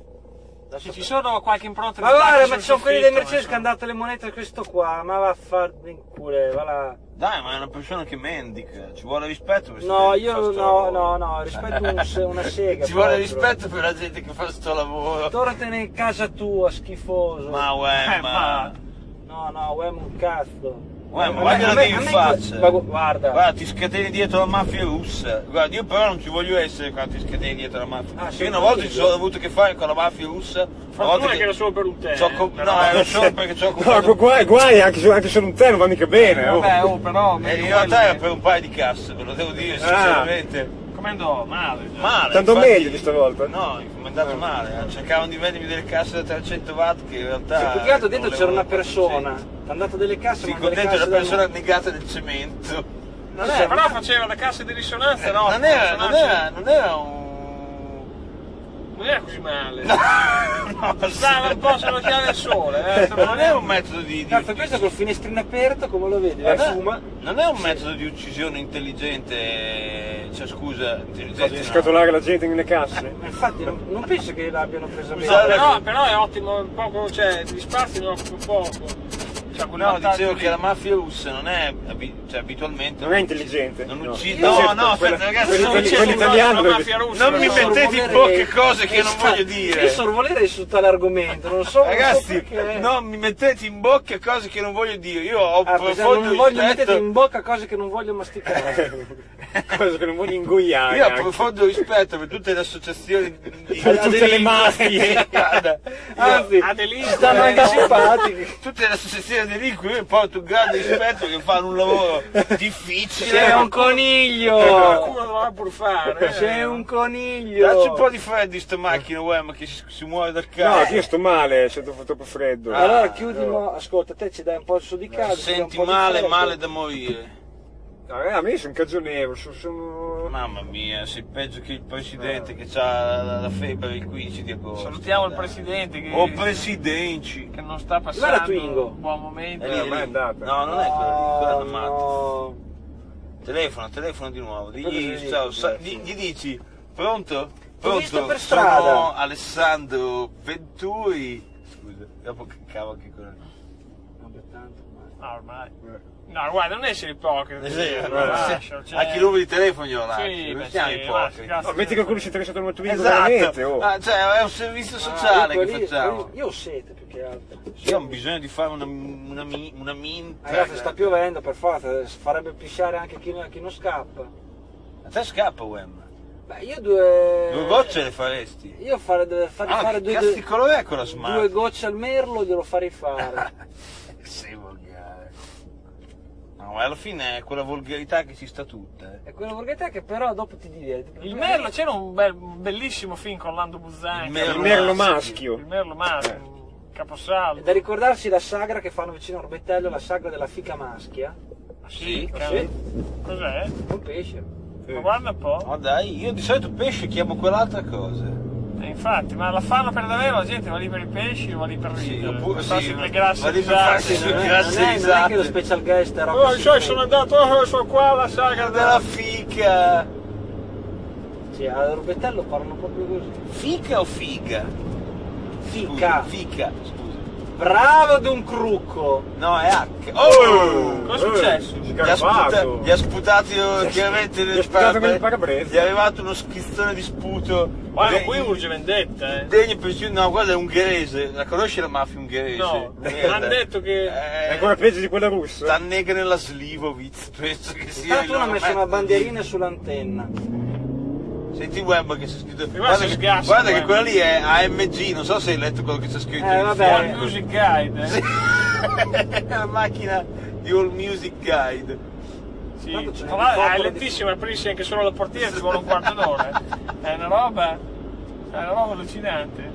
Adesso Se ci sono qualche impronta Ma di guarda, tacchi ma ci sul sono quelli dei soffitto, Mercedes ma che hanno dato le monete a questo qua, ma va a far in culo, va là. Dai, ma è una persona che mendica, ci vuole rispetto per No, gente che fa io sto no, lavoro. no, no, rispetto un se- una sega. Ci vuole proprio. rispetto per la gente che fa sto lavoro. Tornatene in casa tua, schifoso. Ma uè, Eh, ma... ma- No, no, uè, un cazzo. Uè, ma A guarda me- la a me- in a me- faccia. ma gu- guarda. Guarda, ti scateni dietro la mafia russa. Guarda, io però non ci voglio essere quando ti scateni dietro la mafia. Ah, sì, io una ma volta io- ci sono avuto a che fare con la mafia russa. Una Fortuna volta che era solo per un te. c'ho eh, com- però- No, era solo perché c'ho No, comprato... guai, guai anche, se- anche solo un te non va mica bene. oh. Vabbè, oh, però... Eh, in realtà era per un paio di casse, ve lo devo dire sinceramente. Come andò? Male. già. Male. Tanto infatti- meglio di stavolta. No, mi è andato male. Cercavano di vendermi delle casse da trecento watt che in realtà... Sì, più che altro dentro non c'era una volevano persona. quattrocento. Ti hanno dato delle casse, Sì, ma con delle dentro casse una persona da- annegata nel cemento. Non Eh, è, però faceva la cassa di risonanza, Eh, no? non, era, non, risonanza- era, non era un... Non era così male. No, no, Stava un po' sull'occhiale del sole, eh. non è un metodo di, di Cazzo, questo col finestrino aperto, come lo vedi? non Eh, è, fuma. non è un metodo di uccisione intelligente, cioè scusa, intelligente Di no. scatolare la gente nelle casse. Ma infatti non, non penso che l'abbiano presa bene. Scusate, Però, però è ottimo, un poco, cioè, gli spazi ne occupa poco. Cioè, quel No, vantaggio dicevo lì. che la mafia russa non è abi- cioè, abitualmente Non è intelligente. non no. uccide. No, No, certo, no, quella- aspetta, ragazzi, quelli- non quelli- c'è quelli un- italiani la lo- mafia russa. Non mi no. mettete in bocca cose che io non voglio Io dire. sorvolerei su tale argomento, non so, non so Ragazzi, perché. non mi mettete in bocca cose che non voglio dire. Io ho Ah, perché profondo non voglio rispetto. mettere in bocca cose che non voglio masticare. Cosa che non voglio ingoiare. Io ho anche. profondo rispetto per tutte le associazioni di Per tutte le Aderisco. mafie. Guarda, Anzi, Adeliste. stanno anche simpatiche. tutte le associazioni di delinqui io porto un grande rispetto che fanno un lavoro difficile. C'è un coniglio! Qualcuno dovrà pur fare. eh. C'è un coniglio! Dacci un po' di freddo in sta macchina, uè, che si, si muove dal No, cazzo. io sto male, c'è troppo, troppo freddo. Allora chiudi, mo- ascolta, te ci dai un po' su di casa. ci dai un Senti po' di male, freddo. male da morire. No, eh, a me sono cagionevole, sono... sono... Mamma mia, sei peggio che il presidente che ha la, la febbre il quindici di agosto. Salutiamo il Dai. presidente che, O presidenti. che non sta Dov'è la passando Twingo? un buon momento. È lì, Eh, è ormai lì. è andata. No, non è quella lì, quella è una matta. No. Telefono, telefono di nuovo. Cosa Digli, gli ciao, dici? sa- gli, gli dici, pronto? T'ho visto Pronto? per Sono strada. Alessandro Venturi. Scusa, dopo che cavo anche con... Vabbè, tanto, ma- No, ormai. No, guarda, non essere ipocrita. Eh sì, guarda, sì. lascia, cioè- Anche i numeri di telefono glielo lascio. Sì, non beh, siamo sì, ipocriti. ma- No, metti che qualcuno si è interessato al Twingo Esatto, veramente, oh. ah, cioè è un servizio sociale Ah, che quelli- facciamo. quelli- Io ho sete più che altro. Io ho bisogno di fare una, una, mi- una minta. Ragazzi, sta piovendo, per forza, farebbe pisciare anche chi, chi non scappa. A te scappa, Wem. Beh, io due... Due gocce le faresti. Io fare, deve fare, Ah, fare che due, cazzo due, di colore è quella smart? due gocce al merlo glielo farei fare. Sei volgare. No, ma alla fine è quella volgarità che ci sta tutta. Eh. È quella volgarità che però dopo ti diverte. Il Merlo, c'era un, bel, un bellissimo film con Lando Buzzani. Il che era Il Merlo merlo maschio. maschio. Il Merlo Maschio, Eh. un caposaldo. È da ricordarsi la sagra che fanno vicino a Orbetello, la sagra della fica maschia. Sì? Cavolo. Cos'è? Un pesce. Ma guarda un po'. Ma dai, io di solito pesce chiamo quell'altra cosa. Eh, infatti, ma la fanno per davvero? La gente va lì per i pesci o va lì per Sì, ridere? oppure Per sì, farsi va- le grasse va lì per risate. farsi le Non è, grazie non è- non è risate. che lo special guest è roba Oh, cioè, secreta. sono andato, oh, sono qua alla sagra Della della... fica. Sì, a Orbetello parlano proprio così. Fica o figa? Fica. Scusa, fica, scusa. Bravo d'un crucco. No, è H. Oh! Cosa è successo? Gli ha, sputa- gli ha sputati oh, chiaramente gli ha le sputato con il spalle. parabrezza. Gli è arrivato uno schizzone di sputo. Guarda, De- qui urge vendetta, eh. Degno per giù- no, guarda, è ungherese. La conosci la mafia ungherese? No, Merda. hanno detto che... Eh, È ancora peggio di quella russa. sta nega nella Slivovitz, penso che sia. Intanto il uno ha loro messo una mezzo bandierina sull'antenna. di- Senti Web che c'è scritto. guarda Guarda, se che, sgassa, guarda che Web. quella lì è A M G, non so se hai letto quello che c'è scritto Eh, in vabbè. All fianco. Music Guide, eh. Sì. È la macchina di All Music Guide. Sì. Tanto c'è un Tra l'altro è elicottero lentissimo, aprirsi anche solo la portiera ci vuole un quarto d'ora. eh. È una roba... È una roba allucinante.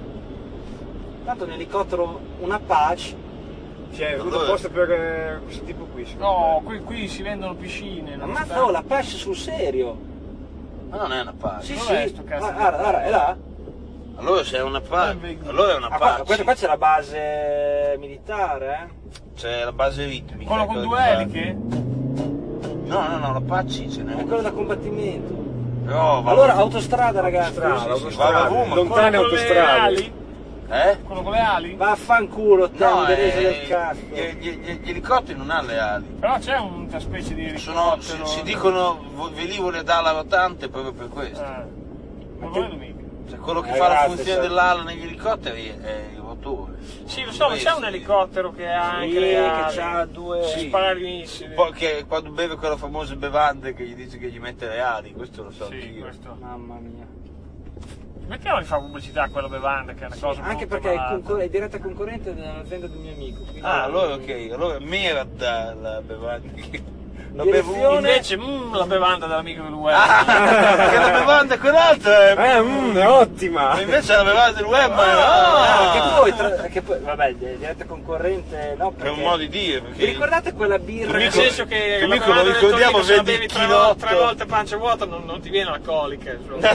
Tanto un elicottero, un Apache. Cioè, tutto Allora- apposta per eh, questo tipo qui. secondo No, me. qui, qui si vendono piscine. non Ammazza, sta- oh, l'Apache sul serio. Ma non è una pace. Sì, Dov'è sì. sto cazzo Ah, di guarda, guarda, è là. Allora se è una pace. Eh, Allora è una Ah, qua, pace. questa qua c'è la base militare, eh. C'è la base ritmica. Quello con quella due che fa- eliche? No, no, no, la pace ce n'è È una. quello da combattimento. No, va- Allora, autostrada, ragazzi. Strada, sì, autostrada, va, va, va, ma lontane Quello con le autostrade. ali? Eh? Quello con le ali? Vaffanculo, te, No, ungherese eh, del cazzo. gli, gli- gli- gli elicotteri non hanno le ali. Però c'è una specie di Sono, si, elicottero. si dicono vo- velivoli ad ala rotante proprio per questo. Eh, non lo vedo mica. Cioè, quello che Eh, fa la grazie, funzione sai. dell'ala negli elicotteri è il rotore. Sì, lo so, ma c'è un elicottero che ha anche Sì, le che ali. c'ha due... Sì. Sparare i missili. Poi che quando beve quella famosa bevanda che gli dice che gli mette le ali, questo lo so Sì, anch'io. questo. Mamma mia. Mettiamo di fare pubblicità a quella bevanda che è una cosa Anche brutta, perché è, malata. concor- è diretta concorrente dell'azienda di un mio amico. quindi- Ah, allora ok, allora merda la bevanda che la Direzione- bevo. Invece, mm, la bevanda dell'amico del web. Ah, che la bevanda è quell'altra è... Eh, mm, è ottima. Ma invece la bevanda del web è... Ah, Ah, che poi, tra- che poi, vabbè, di- diretta concorrente, no? è Perché... un modo di dire, Vi perché... ricordate quella birra? Nel Amico- senso che tuo la amico, lo bevanda del ricordiamo, Torino, se la vende bevi il tre, chinotto. vo- tre volte pancia vuota non, non ti viene la colica. insomma.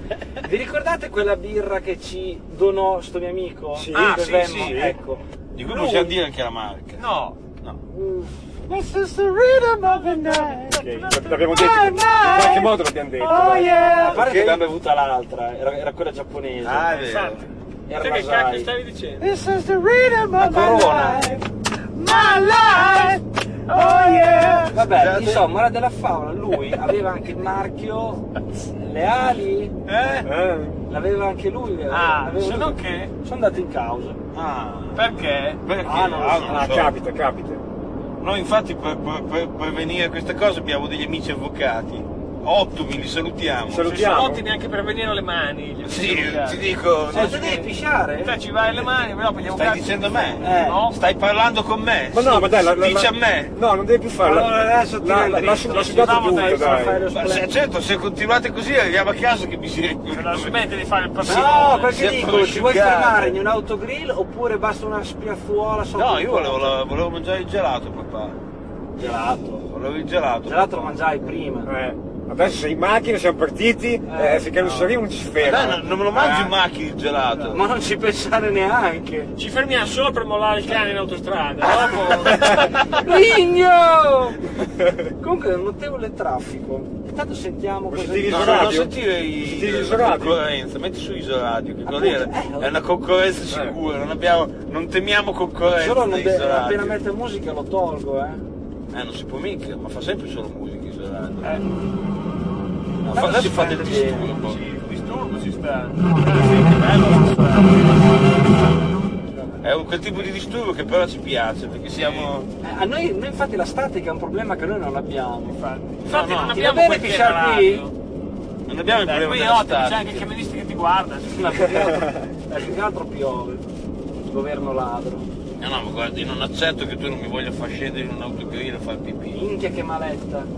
Vi ricordate quella birra che ci donò sto mio amico? Sì. Ah, Che sì, Venmo? sì. Ecco. Di cui Lui- non possiamo dire anche la marca. No. No. This is the rhythm of the night. Ok, l'abbiamo detto. In qualche modo l'abbiamo detto. Oh dai. yeah! A parte Ok. che abbiamo bevuta l'altra, era, era quella giapponese. Ah, è vero. Infatti. Era Sai che Masai. cacchio stavi dicendo? This is the rhythm La of my Corona. life. My life. Oh yeah. Vabbè, Scusate. insomma, ora della favola, lui aveva anche il marchio Le Ali, Eh? Eh, l'aveva anche lui. Ah, aveva- se no che? Sono andato in causa. Ah. Perché? Perché? Ah, non lo so. non ah, so. capita, capita. Noi infatti per, per, per prevenire queste cose abbiamo degli amici avvocati. Ottimi, li salutiamo. Salut- Se sono Salutiamo. ottimi anche per venire alle mani. gli Sì, avvocati. ti dico. Eh, tu devi pisciare? Te ci vai alle mani, però prendiamo Stai cazzo. dicendo a me? Eh. No? Stai parlando con me? Ma no, ma dai, la, la, Dici la- a me? No, non devi più farlo. Allora adesso ti la, rendi la, dritto. lascia, Non lascia si dato va, tutto, dai, dai. fai lo Ma se, certo, se continuate così arriviamo a casa che mi si... Non smette di fare il passivo. No, perché Si è dico, ti vuoi prosciugato. fermare in un autogrill oppure basta una spiazzuola sotto No, il io volevo, corpo? la- volevo mangiare il gelato, papà. Gelato. Volevo il gelato. Il gelato lo mangiai prima. Eh, adesso sei in macchina, siamo partiti, eh, finché non si arriva non ci si Ma ferma. dai, non, non me lo mangio in Eh. macchina il gelato. Ma non ci pensare neanche. Ci fermiamo solo per mollare il cane in autostrada. Dopo. Ligno! Comunque è un notevole traffico. Intanto sentiamo Ma cosa sentivi No, il no, non radio? sentire i- Sentivi la Isoradio? concorrenza, metti su Isoradio, che Appunto, così è, eh, è una concorrenza sicura, non, abbiamo, non temiamo concorrenza Solo da non de- Isoradio. appena mette musica lo tolgo, eh. Eh, non si può mica, ma fa sempre solo musica Isoradio. Eh, No, Ma fa- non adesso si fa del prende bene. disturbo. sì, il disturbo ci sta. Ah, sì, che bello ci sta. È un, quel tipo di disturbo che però ci piace, perché siamo... Eh, A noi, noi infatti la statica è un problema che noi non abbiamo. Infatti, infatti No, no, non ti va abbiamo bene quel pisciar pieno qui? radio. Non abbiamo il Dai, problema qui è della ottimo, c'è statica. anche il camionista che ti guarda. Ma più che altro, eh, più che altro piove. Governo ladro. No, no, ma guarda, io non accetto che tu non mi voglia far scendere in un autogrill a fare pipì. Minchia che maletta.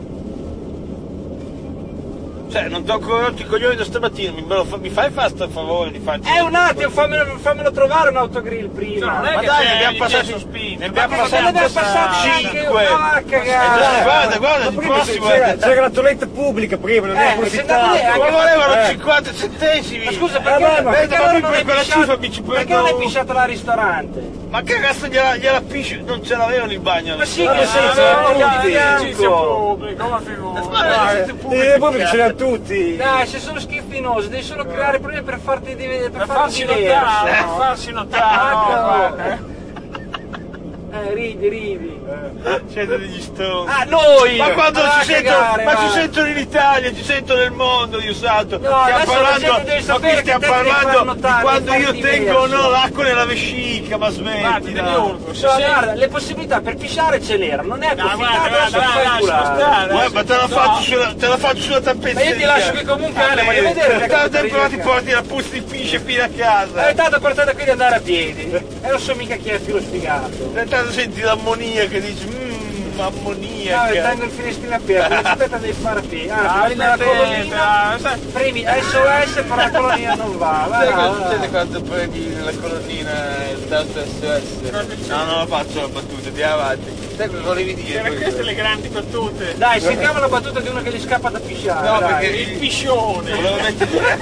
Cioè, non ti ho ancora rotto i coglioni da stamattina, mi, me lo fa- mi fai fare sto favore di farci... Eh un attimo, fammelo, fammelo trovare un autogrill prima. Cioè, non è Ma che dai, c'è ne abbiamo il passati- cesso spinto. ne abbiamo Ma che Se ne abbiamo passati Cinque. cinque. Ah, Eh, dai, cagare. guarda, guarda, Ma il prima prossimo c'era, è... c'era la toiletta pubblica prima, non Eh, ne se approfittato. andate lì, Ma anche- volevano Eh. cinquanta centesimi! Ma scusa, Eh, perché, vabbè, ma perché vedi, ma allora qui non per hai quella pisciato- cifra mi ci perché prendo- non hai pisciato là al ristorante? Ma che cazzo gliela, gliela pisci? Non ce l'avevano il bagno. Ma sì, Ma che sì, sì, c'era sì, tutti. sì. pubblico, ma figura. Ma Eh, siete pubblici, eh, pubblici cazzo. ce l'hanno tutti. Dai, sei solo schiffinoso, devi solo creare problemi per farti dividere, per, Per farti farsi diverso. notare, per farsi notare. no, Ah, guarda. Eh, ridi, ridi. Siete degli stronzi. Ah, noi! Ma quando Ah, ci sentono, cagare, ma va. ci sentono in Italia, ci sentono nel mondo, io santo. stiamo adesso la parlando, gente deve ma sapere qui stiamo che te devi far parlando notare, di quando devi io farti tengo o diverso. no l'acqua nella vescica, ma Guardi, smetti. dai. Demiurgo, se Cioè, sei... guarda, le possibilità per pisciare ce l'erano, non è No, guarda, approfittato, guarda, adesso fai guarda, curare. lasciamo stare. Guarda, te la, No. faccio sulla, te la faccio sulla Ma tappezzeria. io ti lascio qui comunque, Ale, voglio vedere che Tanto cosa tempo ti arriva. porti la puzza di pisce fino a casa. Eh, tanto portate qui di andare a piedi. E non so mica chi è più lo sfigato. E tanto senti l'ammonia che dici, mmm, No, ammoniaca. tengo il finestrino aperto, aspetta devi fare P. Ah, Dai, premi la colonnina, mettete, sai- premi S O S per la colonnina non va. va, Sai va, cosa va. succede quando prendi nella colonnina il tasto S O S? No, non la faccio la battuta, andiamo avanti. Sai cosa volevi dire? Era queste le grandi battute. Dai, sentiamo la battuta di uno che gli scappa da pisciare. No, dai. perché- Il piscione. Volevo mettere...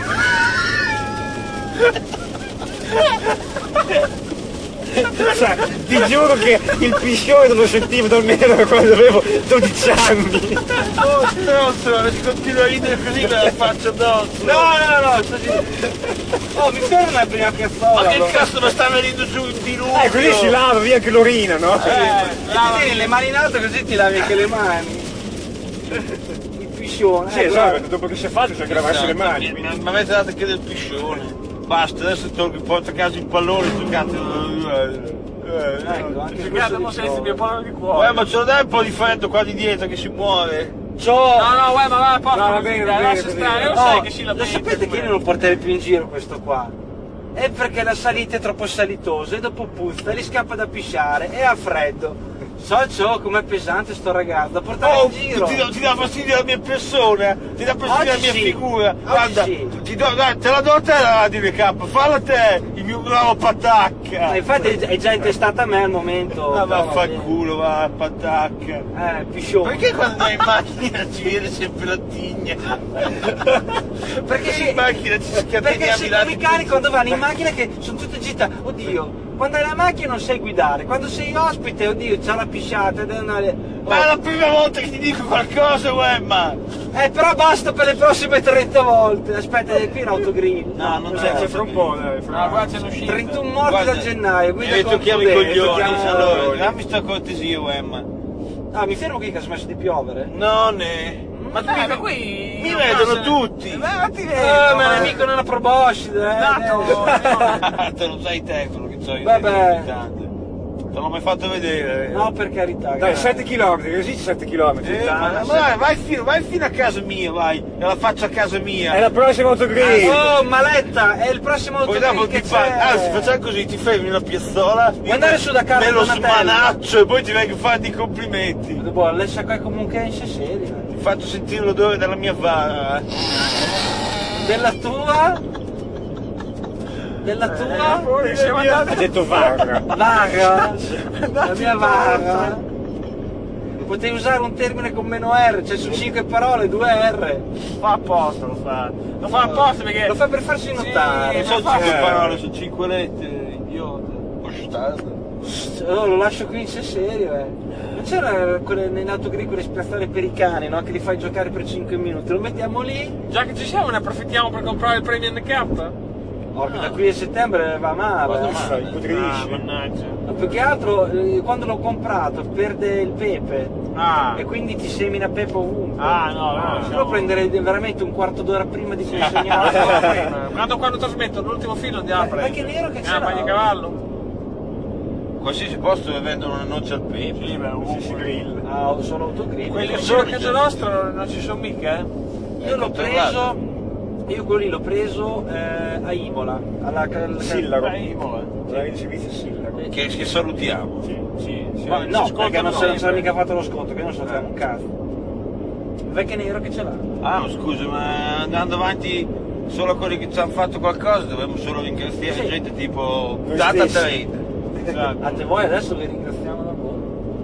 Cioè, ti giuro che il piscione non lo sentivo da almeno da quando avevo dodici anni. Oh, stronzo, se continuo a ridere così me la faccio addosso. No, no, no, sto dicendo- Oh, mi ferma la prima piazzola. Ma che allora. cazzo mi sta venendo giù il diluvio? Eh, così si lava via anche l'orina, no? Eh, ti tieni le mani in alto così ti lavi anche le mani. Il piscione. Sì, eh, esatto, guarda. dopo che si è fatto bisogna lavarsi le mani. Mi, quindi- mi avete dato anche del piscione. Basta, adesso tolgo, porto a casa il pallone, giocate. Ecco, anche Giocate, questo mo di senza il mio cuore. pallone di cuore. Eh, ma ce lo dai un po' di freddo qua di dietro che si muove? Ciao! No, no, uè, ma va a posto, No, va così, bene, dai, va bene, lascia va stare, bene. lo sai Oh, che si lo lamenta. sapete che io non lo porterei più in giro questo qua? È perché la salita è troppo salitosa e dopo puzza, gli scappa da pisciare e ha freddo. Socio, com'è pesante sto ragazzo, da portare Oh, in giro. ti, dà- ti dà fastidio la mia persona, ti dà fastidio la Oggi mia sì. figura. Oggi Guarda, sì. ti do, dai, te la do a te la radio di K, falla te, il mio bravo patacca. Eh, infatti è già intestata a me al momento. Ah, però, vaffanculo, va, patacca. Eh, piscione. Perché quando vai in macchina ci viene sempre la tigna? Perché in se, macchina ci perché scateniamo se i i lati cani quando vanno in macchina che sono tutte gita, oddio, quando hai la macchina non sai guidare, quando sei ospite, oddio, c'ha la pisciata, devi andare. Ma è la prima volta che ti dico qualcosa, Wemma! Eh, però basta per le prossime trenta volte. Aspetta, è qui in autogrill. No, non C'è, c'è, c'è fra un po', dai. No, Fra... qua c'è l'uscita. trentuno morti Guarda, da gennaio, Mi guida hai con tocchiamo i prudente, coglioni, tocchiamo- allora, dammi sta cortesia, Wemma. Ah, mi fermo qui che ha smesso di piovere. No, ne. Ma tu Eh, mi, ma qui mi non vedono passa- tutti! Eh, ma ti vedo. Eh, ma eh. l'amico non ha proboscide, eh. Dato, Te lo sai te quello che c'ho io. Vabbè. Importante. Te l'ho mai fatto vedere. No, per carità. Dai, grazie. sette chilometri, così sette chilometri. Eh, ma, ma vai, vai, fino, vai fino a casa mia, vai, e la faccio a casa mia. È la prossima autogrill. Oh, Maletta, è il prossimo Poi autogrill dopo che ti fai, c'è. anzi facciamo così, ti fermi una piazzola, io andare me- su da Carlo me lo Donatello. smanaccio e poi ti vengo a farti i complimenti. Boh, lei sa qua comunque è in serie. Ti faccio sentire l'odore della mia vara. Della tua? Della tua? Eh, siamo andati- Ha detto Varra. Vaga? La mia vaga? Potevi usare un termine con meno R, cioè su cinque parole, due R. fa apposta, lo fa. Lo fa apposta perché. Lo fa per farsi notare. Non Sì, sono ma fa- cinque eh. parole, sono cinque lettere, idiota. Bastardo. Oh, lo lascio qui in sé serio, eh. Non c'era quelle, in autogrill quelle spiazzate per i cani, no? Che li fai giocare per cinque minuti. Lo mettiamo lì. Già che ci siamo, ne approfittiamo per comprare il Premium K? Oh, che da qui a settembre va male. Quando eh. fai? Ah, Impotridisci. mannaggia. Ma più che altro, eh, quando l'ho comprato, perde il pepe. Ah. E quindi ti semina pepe ovunque. Ah, no, no. Se siamo- lo prenderei veramente un quarto d'ora prima di consegnarlo. Quando, quando trasmetto l'ultimo film andiamo a Ma prendere. che nero che Ah, c'era? Bagnacavallo? Qualsiasi posto dove vendono una noce al pepe. Sì, beh, Qualsiasi grill. Ah, solo autogrill. Quelli Che vicino a sono, casa cioè. nostra non ci sono mica, eh? Io l'ho controllato. preso, io quello lì l'ho preso eh, a Imola, alla, alla Sillago. Beh, Imola. Dai, il servizio Sillago. Che, che salutiamo. Sì. Sì, sì. Ma ci no, ascoltano perché non c'era non c'era sempre. mica fatto lo sconto, che non sappiamo un cazzo. Il vecchio nero che ce l'ha. Ah, ma scusa, ma andando avanti solo a quelli che ci hanno fatto qualcosa, dovremmo solo ringraziare Sì. gente tipo Noi Data stessi. Trade. A te voi adesso vi ringraziamo da voi.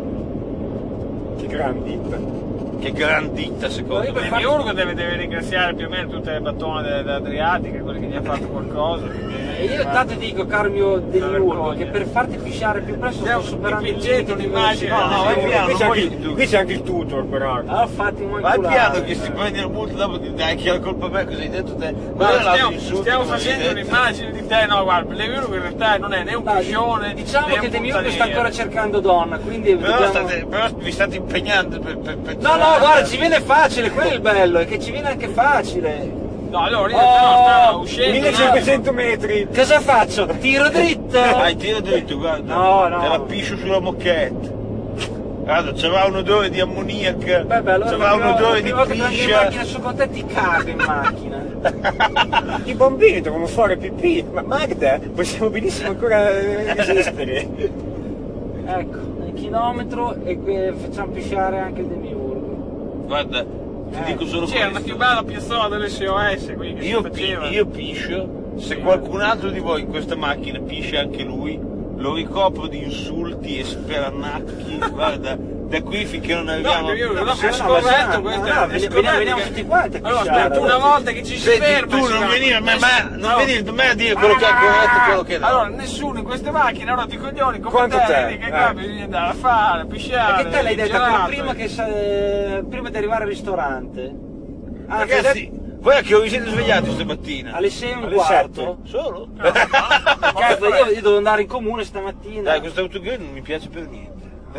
Che grandi. Che gran ditta No, secondo io per me. fare- Il Miurgo deve, deve ringraziare più o meno tutte le battone de- dell'Adriatica, quelli che gli hanno fatto qualcosa. E io tanto dico, caro mio demiurgo, vergogna. che per farti pisciare più presto Stiamo sto superando il dipingendo limite di un'immagine. velocità. No, no, vai piano, Qui c'è, non anche, puoi il- tu. qui c'è anche il tutor, però. Ah, fatti un Vai inculare. piano che si prendi la multa dopo che dai chi ha la colpa a me, cosa hai detto te? Guarda, Guarda l'altro stiamo, insulto stiamo che mi hai facendo detto. un'immagine di te, no guarda, il Miurgo in realtà non è né un Dai, piscione, diciamo né che un Demiurgo sta puttaniere. ancora cercando donna, quindi Però, dobbiamo... state, però vi state impegnando per... per, per No, no, guarda, ci viene facile, quello è il bello, è che ci viene anche facile. No, allora io Oh, no, sta uscendo. millecinquecento metri. Cosa faccio? Tiro dritto? Dai, tira dritto, guarda. No, no. Te la piscio sulla moquette. Guarda, c'aveva un odore di ammoniaca, Beh, beh, allora c'aveva un la prima- odore la di prima volta che vengo in piscia. macchina su con te ti cago in macchina. I bambini devono fare pipì. Ma Magda, possiamo benissimo ancora eh, resistere. Ecco, il chilometro e que- facciamo pisciare anche il demiurgo. Guarda, ti Eh, dico solo C'era una questo. più bella piazzola dell'S O S qui che Io, si pi- faceva. io piscio, se qualcun altro di voi in questa macchina pisce anche lui, lo ricopro di insulti e sperannacchi, guarda, da qui finché non No, arriviamo... io, no, ma è se no, scorretto ma se no, questo, no, è no, veniamo- scorretto veniamo che- tutti quanti a Allora, pisciare, aspetta, una adesso. volta che ci si Senti, ferma... tu si non va. venire a me, ma non No. venire a me a dire quello che è corretto e quello che no. Allora, nessuno in queste macchine, allora di coglioni come Quanto te, te? vedi che Eh. qua bisogna andare a fare, a pisciare, Perché te l'hai detta gelato. prima, che sa- eh, prima di arrivare al ristorante? Anzi, Ragazzi, voi a che ora vi siete svegliati stamattina? alle sei e un Alle quarto? Solo? No, no, no, Cazzo, no, io, io devo andare in comune stamattina. Dai, questo autogrill non mi piace per niente.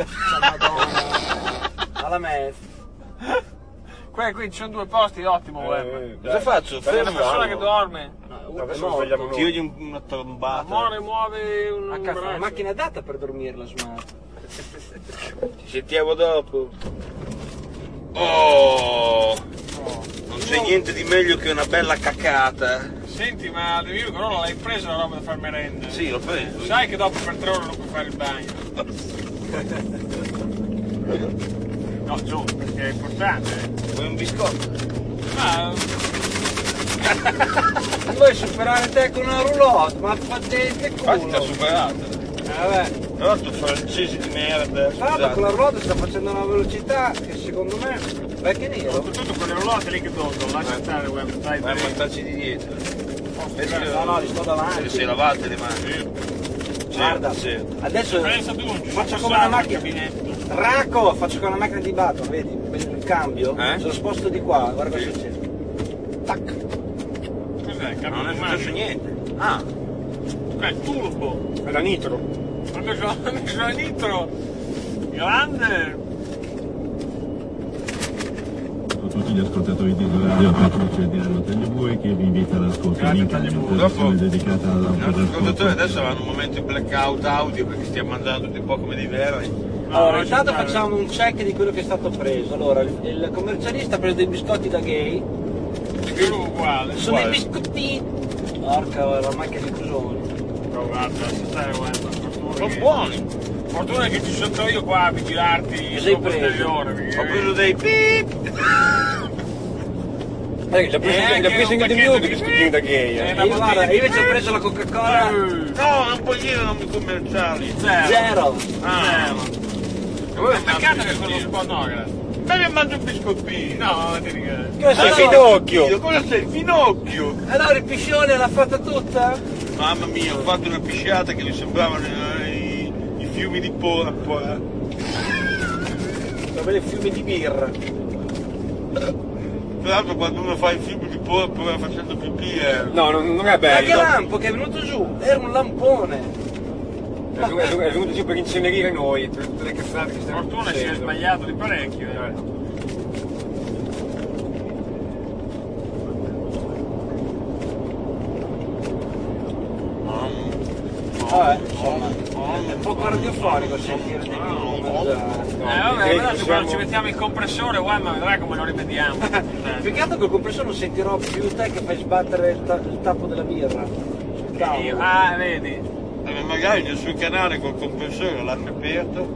Madonna. Alla mezza. Qui, qui ci sono due posti, ottimo, guarda. Eh, Cosa dai. faccio? Dai, C'è una Fermo? persona che dorme. No, adesso lo svegliamo noi. Tirogli un- una trombata. Muore, muove un Ma cazzo, la braccio. macchina è data per dormirla, smart. Ci sentiamo dopo. Oh! Non c'è niente di meglio che una bella cacata. Senti, ma De Virgo, non l'hai preso la roba da far merenda? Sì, l'ho preso. Sai che dopo per tre ore non puoi fare il bagno. No, giù, perché è importante. Vuoi un biscotto? Ma... Vuoi superare te con una roulotte? Ma patente Infatti ti ha culo! superato. Eh, vabbè. Però tu francesi di merda. Tra l'altro con la roulotte sta facendo una velocità che secondo me... Perché nero? Soprattutto con le roulotte lì che dodo, lascia stare, guarda, stai Vai a dentro. montarci di dietro. No, no, li sto davanti. Se sei lavate le mani. Guarda, certo. adesso Pensa tu, non ci faccio sono come una al macchina. gabinetto. Racco, faccio con la macchina di Baton, vedi? Vedi il cambio? Eh? Se lo sposto di qua, guarda cosa succede. Tac. Cos'è? Ma non è Cambio successo niente. Ah, È il turbo. È la nitro. Ha messo, ha messo la nitro. Grande. Tutti gli ascoltatori di Radio Petruccio e di Radio Tagliabue che vi invita all'ascolto Grazie, di Tagliabue. una trasmissione dedicata i nostri ascoltatori all'autotrasporto. adesso avranno un momento di blackout audio perché stiamo mandando tutti un po' come dei verri. Allora, No, intanto lascia facciamo un check di quello che è stato preso. Allora, il, il commercialista ha preso dei biscotti da gay. stare. Più uguale. Sono Uguale. dei biscottini. Porca, la macchina di cusoni. No, guarda, lascia stare, guarda. Fortuna Sono che- buoni. Fortuna che ci sono io qua a vigilarti sei sul preso? posteriore. perché- Ho preso dei pip. Eh, gli ha preso, Eh, gli ha anche preso un anche di pacchetto mio di- di biscottini da gay. Eh, Eh. una Io, guarda, bottiglia io invece ho di- preso la Coca-Cola Eh, No, non puoi dire nomi commerciali. Zero. zero. Ah. Zero. È peccato che quello spot no, grazie. Ma mi mangio un biscottino. No, ti dico. Cosa Sei sei? Pinocchio! Cosa sei? Finocchio! Allora il piscione l'ha fatta tutta? Mamma mia, ho fatto una pisciata che mi sembravano i, i fiumi di porpora. Dove le fiumi di birra. Tra l'altro quando uno fa i fiumi di porpora facendo pipì è... No, non, non è Ma che bello. lampo che è venuto giù? Era un lampone. È venuto, è venuto- è venuto giù per incenerire noi, per tutte le cazzate che stiamo Fortuna si è facendo. sbagliato di parecchio. Eh. Vabbè, insomma, è un po' radiofonico sentire dei film mangiare. Eh vabbè, direi però che se siamo- ci mettiamo il compressore, guarda, vedrai come lo ripetiamo. Più che altro col compressore non sentirò più te che fai sbattere il, ta- il tappo della birra. Sul Io- tavolo. ah, vedi? Eh, magari nel suo canale col compressore lo lascia aperto.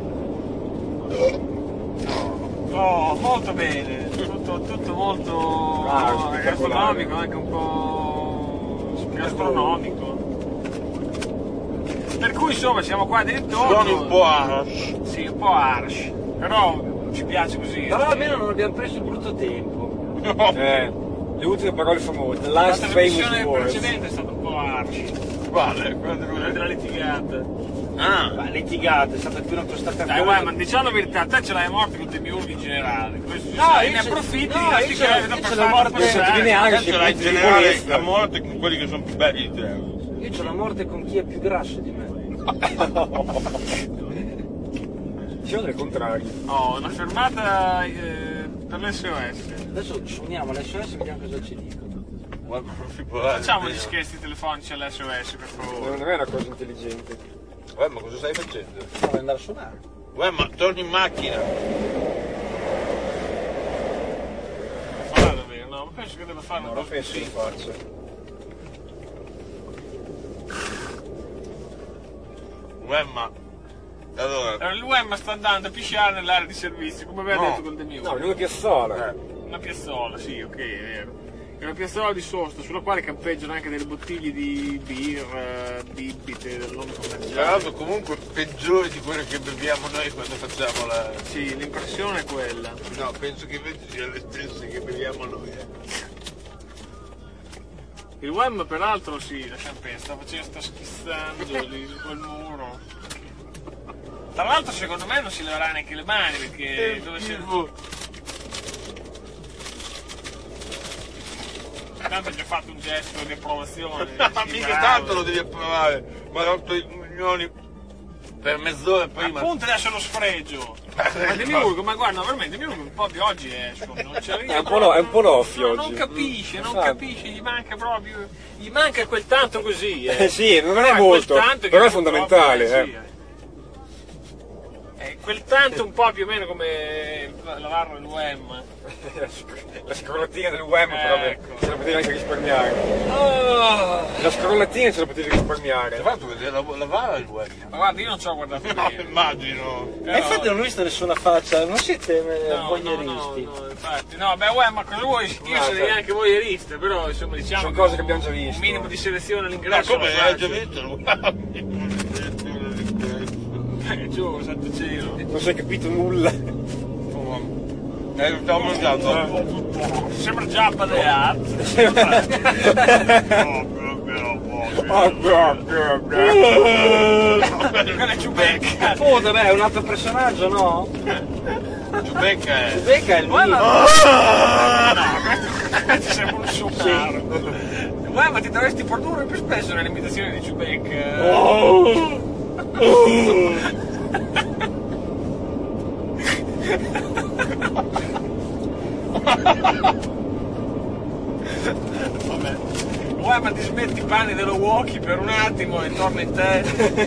Oh, molto bene, tutto, tutto molto Ah, gastronomico, anche un po' gastronomico. Per cui insomma siamo qua dentro. Suoni un po' harsh. Sì, un po' harsh, però ci piace così. Però almeno non abbiamo preso il brutto tempo. Eh, le ultime parole famose. La Last famous trasmissione words. precedente è stata un po' harsh, Quale? Quella quella della litigata. Ah, Ma litigate, è stata più una costata Dai, guarda, ma diciamo la verità, te ce l'hai morto con demiurghi in generale. Questo si No, sa, io ne ce- approfitti no, di questi io ce l'ho- casi io da ce passare l'ho morto- per io sottolineo passare. anche ce l'hai in di generale buonista. a morte con quelli che sono più belli di te. Io c'ho la morte con chi è più grasso di me. Ci sono del contrario. Oh, una fermata eh, per l'S O S. Adesso suoniamo l'S O S e vediamo cosa ci dicono. Guarda, figurati. Facciamo gli scherzi telefonici all'S O S, per favore. Non è una cosa intelligente. Guarda, ma cosa stai facendo? No, vuoi andare a suonare? Guarda, ma torni in macchina. Farà davvero, no, ma penso che debba fare una No, lo cosa penso così. che faccia. Guarda, ma... Allora... Allora, il Wemma sta andando a pisciare nell'area di servizio, come aveva No. detto col Demiurgo. No, in una piazzola. Eh. Una piazzola, sì, ok, è vero. È una piazzola di sosta sulla quale campeggiano anche delle bottiglie di birra, bibite, del nome Tra commerciale. l'altro comunque peggiore di quello che beviamo noi quando facciamo la... Sì, l'impressione è quella. No, penso che invece siano le stesse che beviamo noi. Eh. Il Wem peraltro sì, lasciamo pensare, sta facendo, sta schizzando lì su quel muro. Tra l'altro secondo me non si leverà neanche le mani perché dove si... Tanto ha già fatto un gesto di approvazione. Ma sì, mica bravo. tanto lo devi approvare, ma ha rotto i coglioni per mezz'ora prima. Appunto adesso lo sfregio. Ma Demiurgo, ma guarda, veramente Demiurgo un po' di oggi è, scusa, non ci arriva. È un po' lo- è un po' l'offio No, non oggi. capisce, non Infatti. capisce, gli manca proprio. Gli manca quel tanto così, eh. Eh sì, non è Però molto, quel tanto che però è purtroppo, fondamentale. eh, sì, Eh. eh. Eh, quel tanto un po' più o meno come la barra dell'U M. La scrollatina dell'U M però Ecco. ce la potevi anche risparmiare. Oh. La scrollatina ce la potevi risparmiare. Tra l'altro la, la vara è il web. Ma guarda, io non ci ho guardato No, bene. immagino. E infatti non ho visto nessuna faccia, non siete eh, No, no, no, voyeuristi. no, infatti. No, beh, uè, ma cosa vuoi? Io No, sarei cioè, anche voyeurista, però insomma diciamo sono cose che abbiamo già visto. un minimo di selezione Ma all'ingresso. come lo hai già faccio. visto il web? Eh, giù, santo cielo. Non si è capito nulla. Eh, lo stavo mangiando. Sembra Jabba the Hutt. Oh, bro, bro, bro. Quella è Ciubecca. Oh, vabbè, è un altro personaggio, no? Giubecca è. Becca è il mio. No, questo sembra un sonaro. Uè, ma ti dovresti produrre più spesso nelle imitazioni di Ciubecca. Oh. Vabbè. Uè, ma ti smetti i panni dello walkie per un attimo e torna in te.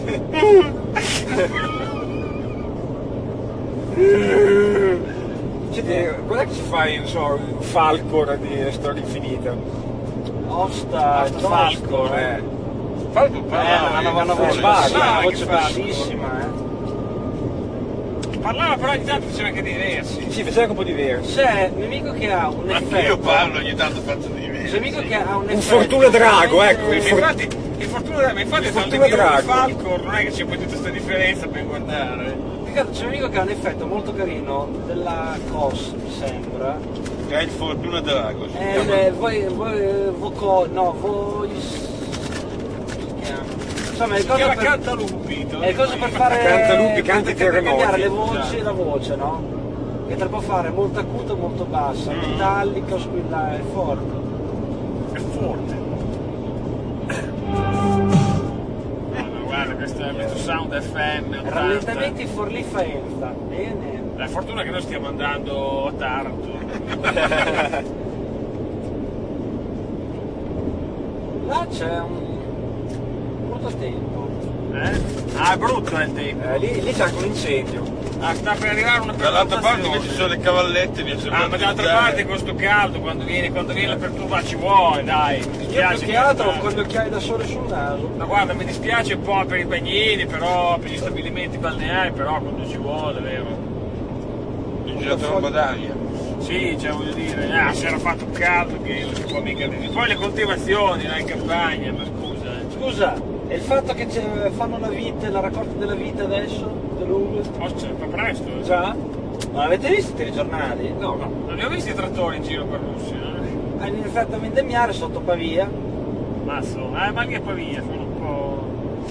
Senti, guarda che ci fai, non so, un Falcor di Storia Infinita. Osta, Osta Falco, Falco, eh. Falco Eh, parlava. hanno una voce eh, bassa, una sai voce che Falco. bassissima, eh. Parlava però ogni tanto faceva anche dei versi. Sì, faceva anche un po' diverso. C'è un amico che ha un Anche io effetto. parlo, ogni tanto faccio dei C'è un amico che ha un Un effetto. Fortuna Drago, ecco. E Il for- infatti, il Fortuna, ma infatti Il tra Fortuna il Dio e il Drago. Falcor non è che c'è poi tutta questa differenza per guardare. Riccardo, c'è un amico che ha un effetto molto carino della C O S, mi sembra. Che è il Fortuna Drago. si È chiama. il voi, voi, voco, no, voice. Come si chiama? Insomma, è il Si cosa chiama per, Cantalupi. è il cosa per fare. Cantalupi, canti per, per cambiare terremoti. le voci e la voce, no? Che te la può fare molto acuta o molto bassa, Mm. metallica o squillare, è forte. È forte. No, guarda, questo, è, questo sound F M. ottanta. Rallentamenti Forlì Faenza. Bene. La fortuna che noi stiamo andando a Taranto. Là c'è un brutto tempo. Eh? Ah, è brutto il tempo. Eh, lì, lì c'è anche un incendio. Ah, sta per arrivare una Dall'altra parte che ci perturbazione. sono le cavallette mi è sembrato Ah, ma dall'altra di parte con sto caldo, quando viene, quando viene la perturbazione ci vuole, dai. Mi Io dispiace. più che altro per- con gli occhiali da sole sul naso. Ma guarda, mi dispiace un po' per i bagnini, però, per gli stabilimenti balneari, però quando ci vuole, vero? Ho girato una badaglia. Sì, cioè voglio dire, ah, si era fatto un caldo che non si può mica dire. Poi le coltivazioni, no, in campagna, ma scusa. eh. Scusa, e il fatto che c'è- fanno la vite, la raccolta della vite adesso? Dell'uve? Oh, c'è, fa presto. eh. Già? Ma l'avete visto i telegiornali? No, no. Non ne ho visti i trattori in giro per Russia, eh? Hanno iniziato a vendemmiare sotto Pavia. Mazzo, eh, ma lì a Pavia sono un po'.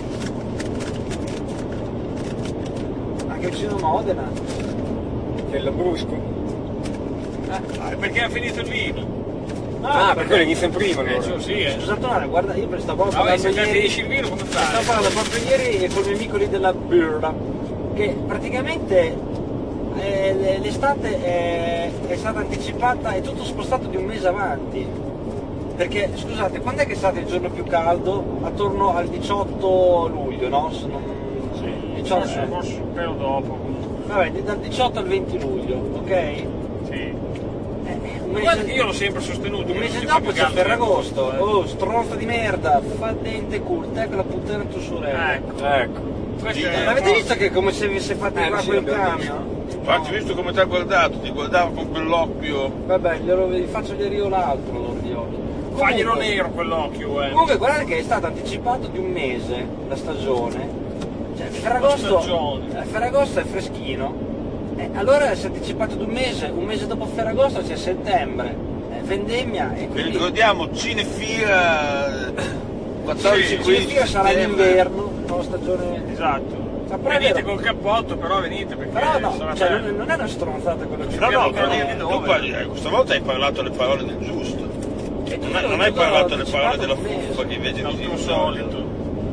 Anche vicino a Modena. Che è il Lambrusco. Ah, perché ha finito il vino? Ah, per quello inizia prima Eh, allora. cioè, sì, eh. Scusate, no, guarda, io per stavo Vabbè, parlando se già ieri. finisci il vino come Stavo fai? parlando proprio ieri con i miei amici lì della birra. Che praticamente eh, l'estate è, è stata anticipata, è tutto spostato di un mese avanti. Perché scusate, quando è che è stato il giorno più caldo? Attorno al diciotto luglio, no? Se non... Sì, diciotto, forse, eh. forse un pelo dopo comunque. Vabbè, dal diciotto al venti luglio, ok? Sì. Eh, un Ma guarda che mese, io l'ho sempre sostenuto. un che mese non si fa dopo più c'è caldo Ferragosto. che agosto, Oh, stronza di merda, fa dente culo, te con la puttana tua eh. sorella. Ecco. Ecco. Questo Eh, è L'avete un po'- visto che è come se avesse fatto Eh, qua sì, quel abbiamo camion? Infatti, visto come ti ha guardato, ti guardava con quell'occhio. Vabbè, glielo gli faccio vedere io l'altro allora di occhi. Faglielo Comunque- nero quell'occhio, eh. Comunque guardate che è stato anticipato di un mese la stagione. Cioè, Ferragosto, La stagione. eh, Ferragosto è freschino. Eh, allora si è anticipato di un mese, un mese dopo Ferragosto c'è settembre. Eh, vendemmia e Vi quindi ricordiamo Cinefira quattordici Sì, quindici Cinefira sarà settembre. l'inverno, no, stagione. Esatto. Ma però è Venite vero. col cappotto, però venite perché Però no, sarà cioè, bello. non, non è una stronzata quello che No, no, Dobbiamo però dire tu dove. parli- eh, questa volta hai parlato le parole del giusto. E tu Non, hai- lo- non hai lo- parlato l'ho le parole anticipato della un mese. fuffa che invece Al dici tuo di solito. solito.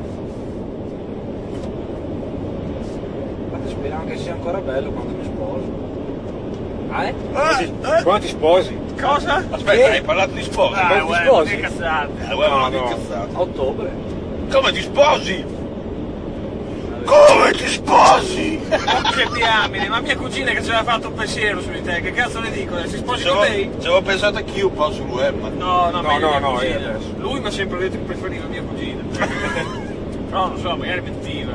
Infatti speriamo che sia ancora bello quando mi sposo. Ah, eh? Ah, eh? Quando ti sposi? Cosa? Aspetta, Che? hai parlato di sposi? Ah, quando ti uè, sposi? che cazzate. Eh, uè, ma No, non no. che cazzato. A ottobre. Come ti sposi? Come poi ti sposi! Che diamine, ma mia cugina che ci aveva fatto un pensiero su di te, che cazzo ne dico? Si sposi Ci con avevo, lei? ci avevo pensato anch'io un po' su Wemma. No, no, No, meglio no, mia no, cugina. io adesso. Lui mi ha sempre detto che preferiva mia cugina. Però non so, magari mentiva.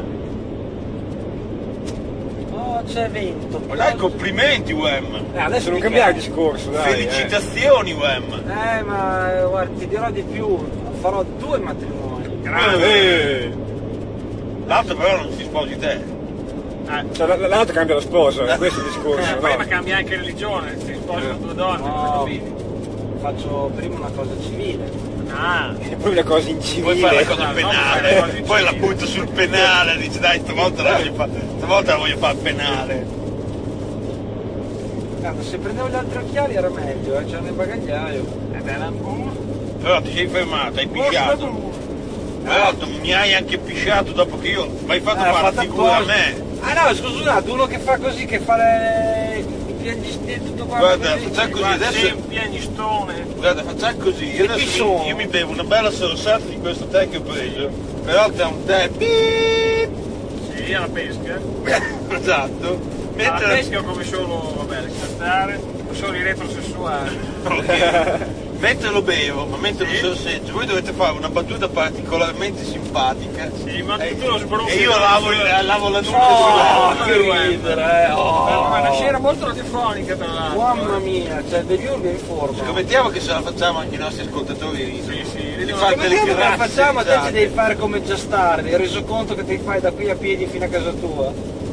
Oh, c'è vento. Ma dai, complimenti Wemma! Eh, adesso Non mi cambiare cazzo. discorso, dai. eh. Felicitazioni Wemma! Eh, ma eh, guarda, ti dirò di più. Farò due matrimoni. Eh. L'altro però non si sposi te. Cioè, l- l'altro cambia la sposa, questo è il discorso, Eh, no? poi ma cambia anche religione, si sposano due donne, No. cosa capiti? Faccio prima una cosa civile. Ah, E poi una cosa Poi incivile. fai la cosa no, penale, no, no, poi la no. butto sul penale, dici dai stavolta la voglio fare, stavolta la voglio fare penale. Guarda, se prendevo gli altri occhiali era meglio, eh, c'era nel bagagliaio. ed è l'ambur. Però ti sei fermato, hai pisciato. Tra l'altro mi hai anche pisciato dopo che io mi hai fatto Eh, fare fatta la figura a apposta. me. Ah no, scusa un attimo, uno che fa così, che fa le... i piangistini tutto quanto Guarda, così. facciamo così, Guarda, adesso- sei un piagnistone. Guarda, facciamo così, io E chi adesso sono? mi, io mi bevo una bella sorsata di questo tè che ho preso, peraltro è un tè beep, Sì, alla pesca. esatto, Alla mentre pesca come solo, vabbè, riscattare, solo i retrosessuali. Ok. Mentre lo bevo, ma mentre Sì. lo sorseggio, voi dovete fare una battuta particolarmente simpatica. Sì, ma E, tu lo sbruffi. e io lavo, il- lavo la nuca Oh, sulla che ridere, eh, oh. Ma una scena molto radiofonica tra l'altro. Mamma mia, cioè devi urlo in forma. Scommettiamo che se la facciamo anche i nostri ascoltatori ridono. Sì, sì, Di vediamo fare Come delle dire che la grazie, facciamo, te esatto. ci devi fare come già stardi, hai reso conto che ti fai da qui a piedi fino a casa tua?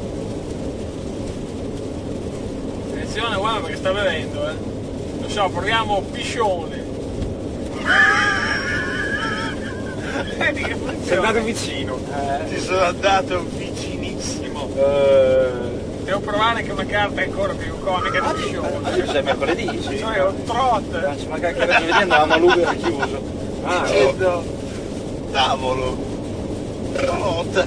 Attenzione, guarda perché sta bevendo, eh. Lo so, proviamo piscione. Vedi che Sei funziona. andato vicino. Eh, Ci sono andato vicinissimo. Eh, Devo provare anche una carta ancora più comica di oggi, piscione. oggi c'è mercoledì, sì. Cioè, un trot. Faccio magari che adesso vedi andavamo a Lugo era chiuso. ah, Dicendo, tavolo. Trot.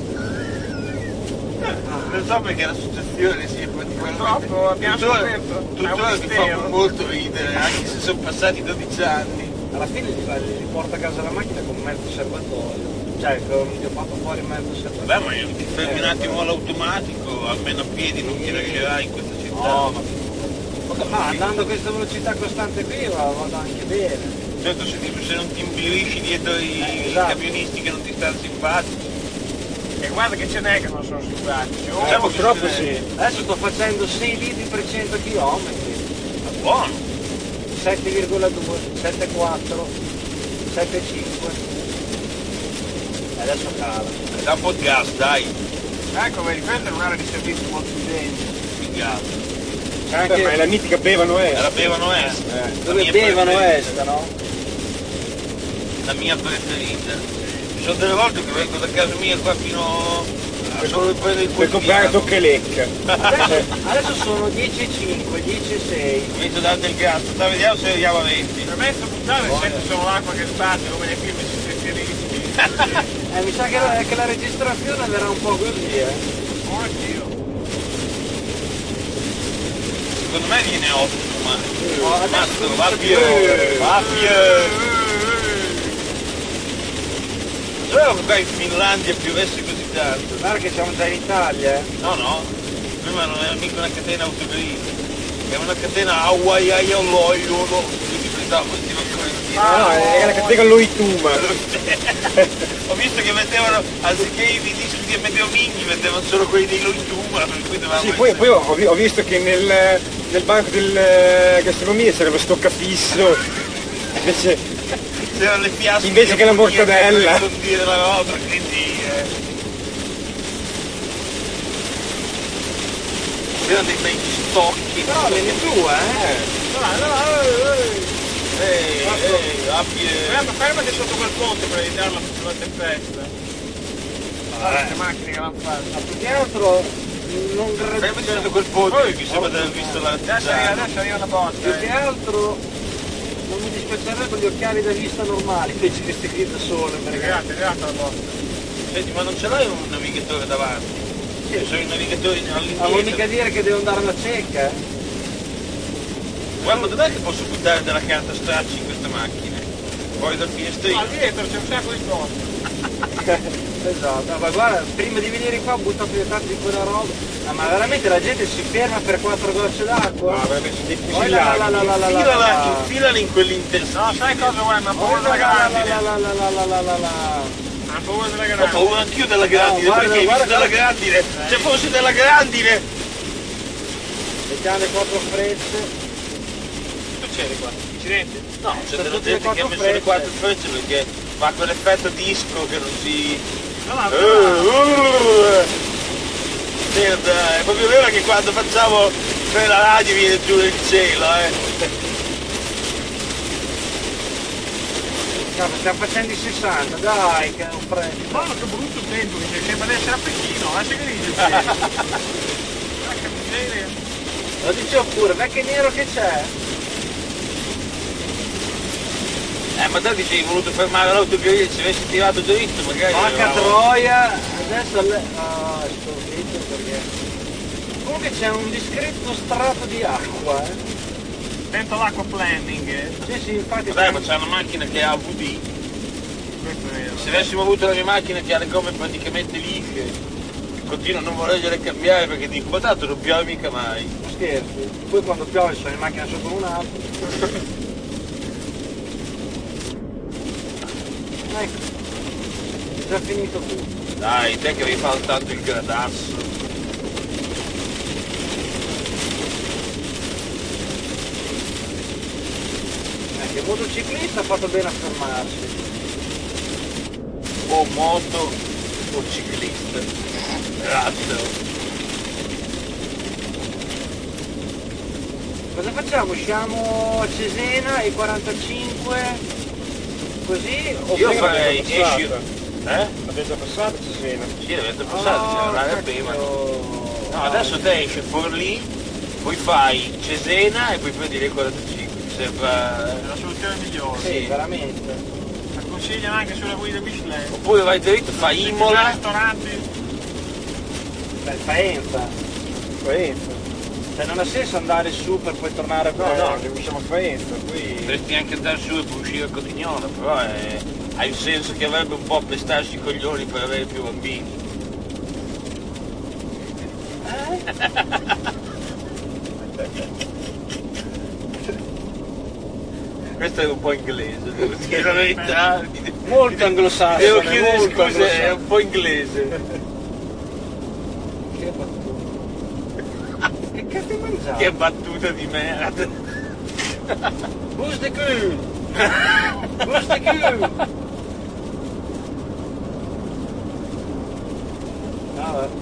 Non so perché l'associazione sia particolarmente... Purtroppo abbiamo tuttora, scoperto. È tuttora un mi fa mistero. molto ridere, anche se sono passati dodici anni. Alla fine gli, fa- gli porta a casa la macchina con mezzo serbatoio. Cioè, con- gli ho fatto fuori mezzo serbatoio. Beh, ma ti fermi un attimo all'automatico, almeno a piedi non ti lascerai in questa città. No, ma... Ma andando a questa velocità costante qui va- vado anche bene. Certo, se, ti- se non ti imbirisci dietro i, Eh, i esatto. camionisti che non ti stanno simpatici. E guarda che ce n'è che non sono simpatici. Oh, Diciamo che purtroppo se ne- sì. Adesso sto facendo sei litri per cento chilometri. Buono. sette virgola due, sette virgola quattro, sette virgola cinque. E adesso cala. Da un po' di gas, dai. ecco, vedi, questa è un'area di servizio molto evidente. Di gas. C'è Beh, ma è anche la mitica Bevano Est. La bevano est. Eh. La dove mia bevano preferita. est, no? La mia preferita. Ci sono delle volte che vengo da casa mia qua fino a solo per prendere il Per comprare quotidiano. tocca e lecca. Adesso, adesso sono dieci virgola cinque, dieci virgola sei. Comincio a dare del gas, sta vediamo se arriviamo a venti. Per me sto buttare sento solo l'acqua che sbatte come nei film sicilisti. Eh, mi sa che la, che la registrazione verrà un po' così, eh. Oh Dio. Secondo me viene ottimo, ma... Oh, adesso Mazzo, comincia va a via! piovere. Va via! Sapevo che qua in Finlandia piovesse così tanto. Guarda che siamo già in Italia, eh. No, no, prima non era mica una catena autogrill, era una catena Hawaii-Aioloiolo, quindi pensavo fossimo ancora in Ah, no, è la catena Loituma. Ho visto che mettevano, anziché i dischi di Amedeo Minghi, mettevano solo quelli dei Loituma, per cui dovevamo Sì, poi, essere- poi ho, vi- ho visto che nel, nel banco del gastronomia c'era lo stoccafisso, invece c'erano le fiasche invece di che la hamburger mortadella. per condire la roba, quindi eh. c'erano dei bei stocchi. Però vieni tu, eh. Dai, dai, ehi. Ehi, ehi, abbi... Ferma, fermati sotto quel ponte per evitarla sulla tempesta. Guarda queste macchine che l'hanno fatta. Ma più che altro non Fermati gra- sotto quel ponte che mi sembra di aver visto la Adesso arriva, adesso arriva una botta. più che eh. altro non mi dispiacerebbe gli occhiali da vista normali invece che questi qui da sole, È perché arrivata, è arrivata la botta. Senti, ma non ce l'hai un navigatore davanti? Ci sono i navigatori ma vuoi mica all'indietro. dire che devo andare alla cieca? eh? Guarda, dov'è che posso buttare della carta stracci in questa macchina? Fuori dal Ah, finestrino? dietro c'è un sacco di posto. Esatto, ma guarda, prima di venire qua ho buttato via tanto di quella roba. Ah, ma veramente la gente si ferma per quattro gocce d'acqua? No, veramente sono dei Oh, la, la, la, la, la, la, Infilala, la. infilala in quell'interstizione. No, sai cosa vuoi? Ma ho Oh, paura la, della la, la, grandine. la, la, la, la, la, la, la, la. Ho paura della Ho grandine. paura anch'io della grandine, No, guarda, perché guarda, della guarda. grandine, se fosse della grandine. Mettiamo le quattro frecce. Tu c'eri qua, incidenti? No, c'è Sono della tutte le gente che ha quattro messo le frecce. quattro frecce perché fa quell'effetto disco che non si... No, no, Eh, no. uh, Merda, è proprio vero che quando facciamo quella radio viene giù nel cielo, eh. Cazzo, stiamo facendo i sessanta, dai, che non prendi. Mamma che brutto tempo, che sembra di essere a Pechino, lascia grigio. Che miseria. Lo dicevo pure, vecchio nero che c'è? Eh, ma te ti sei voluto fermare l'autogrill, ci avessi tirato dritto, magari... Porca eravamo- troia, adesso le... Ah, sto zitto perché... Comunque c'è un discreto strato di acqua, eh. Attento all'acqua planning, eh. Sì, sì, infatti... Dai, ma c'è una macchina che ha A V D. Questo è vero. Se avessimo avuto la mia macchina che ha le gomme praticamente lisce, continuo a non volergliele cambiare perché dico, ma tanto non piove mica mai. Non scherzi. Poi quando piove sono in macchina sopra un altro. Ecco. È già finito tutto. Dai, te che avevi fatto tanto il gradasso. Ecco, il motociclista ha fatto bene a fermarsi. O moto o ciclista. Razzo. Cosa facciamo? Usciamo a Cesena ai quarantacinque così? O Io prima? farei passata. esci. Eh? L'abbiamo già passato Cesena. Sì, l'avete passato, c'era Oh, l'aria prima. cacchio. No, adesso te esci Forlì, poi fai Cesena e poi prendi le quarantacinque. Mi sembra. È la soluzione migliore. Sì, Sì. veramente. La consigliano anche sulla guida Michelin. Oppure vai dritto, fai Imola. Ristoranti. Beh, Faenza. Faenza. Cioè non ha senso andare su per poi tornare No, per... no, che usciamo a Faenza, poi... Potresti anche andare su e poi uscire a Cotignola, però è... ha il senso che avrebbe un po' pestarsi i coglioni per avere più bambini. Questo è un po' inglese, devo dire la verità. Molto anglosassone. Devo chiedere molto scusa, è anglosassone. un po' inglese. Che battuta. Che cazzo hai mangiato? Che battuta di merda. Bus de cul! Bus de cul! Ah, vabbè.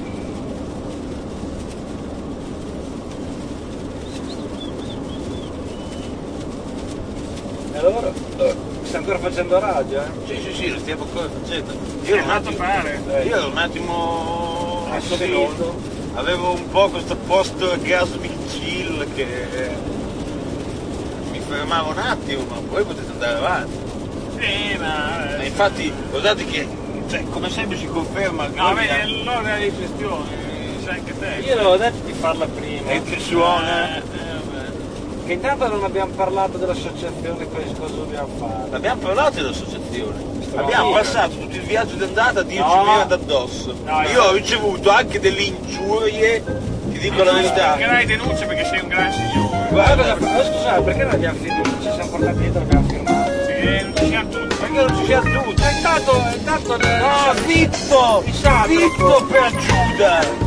E allora? Stai ancora facendo radio, eh? Sì, sì, sì, lo stiamo ancora facendo. Che Io è ero un andato a attimo, fare? io ero un attimo Assolito. avevo un po' questo post orgasmic chill che mi fermavo un attimo, ma poi potete andare avanti. Sì, ma... Ma infatti, guardate che, cioè, come sempre si conferma No, ogni vedi, anno- è l'ora di gestione, sai anche te. Io l'avevo detto di farla prima. e che suona. Eh, eh, vabbè. Che intanto non abbiamo parlato dell'associazione, questo cosa dobbiamo fare. Abbiamo parlato dell'associazione, Stavamo abbiamo dire. passato tutto il viaggio d'andata a dirci No. merda addosso. No, Io no. ho ricevuto anche delle ingiurie, ti dico la verità. Che dai denuncia perché sei un gran signore. Guarda, Ma scusate, perché non abbiamo finito? Ci siamo portati dietro, abbiamo firmato. Sì, non ci siamo tutti. perché non ci siamo tutti? È intanto, è intanto... No, zitto! Mi sa, Zitto per Giuda!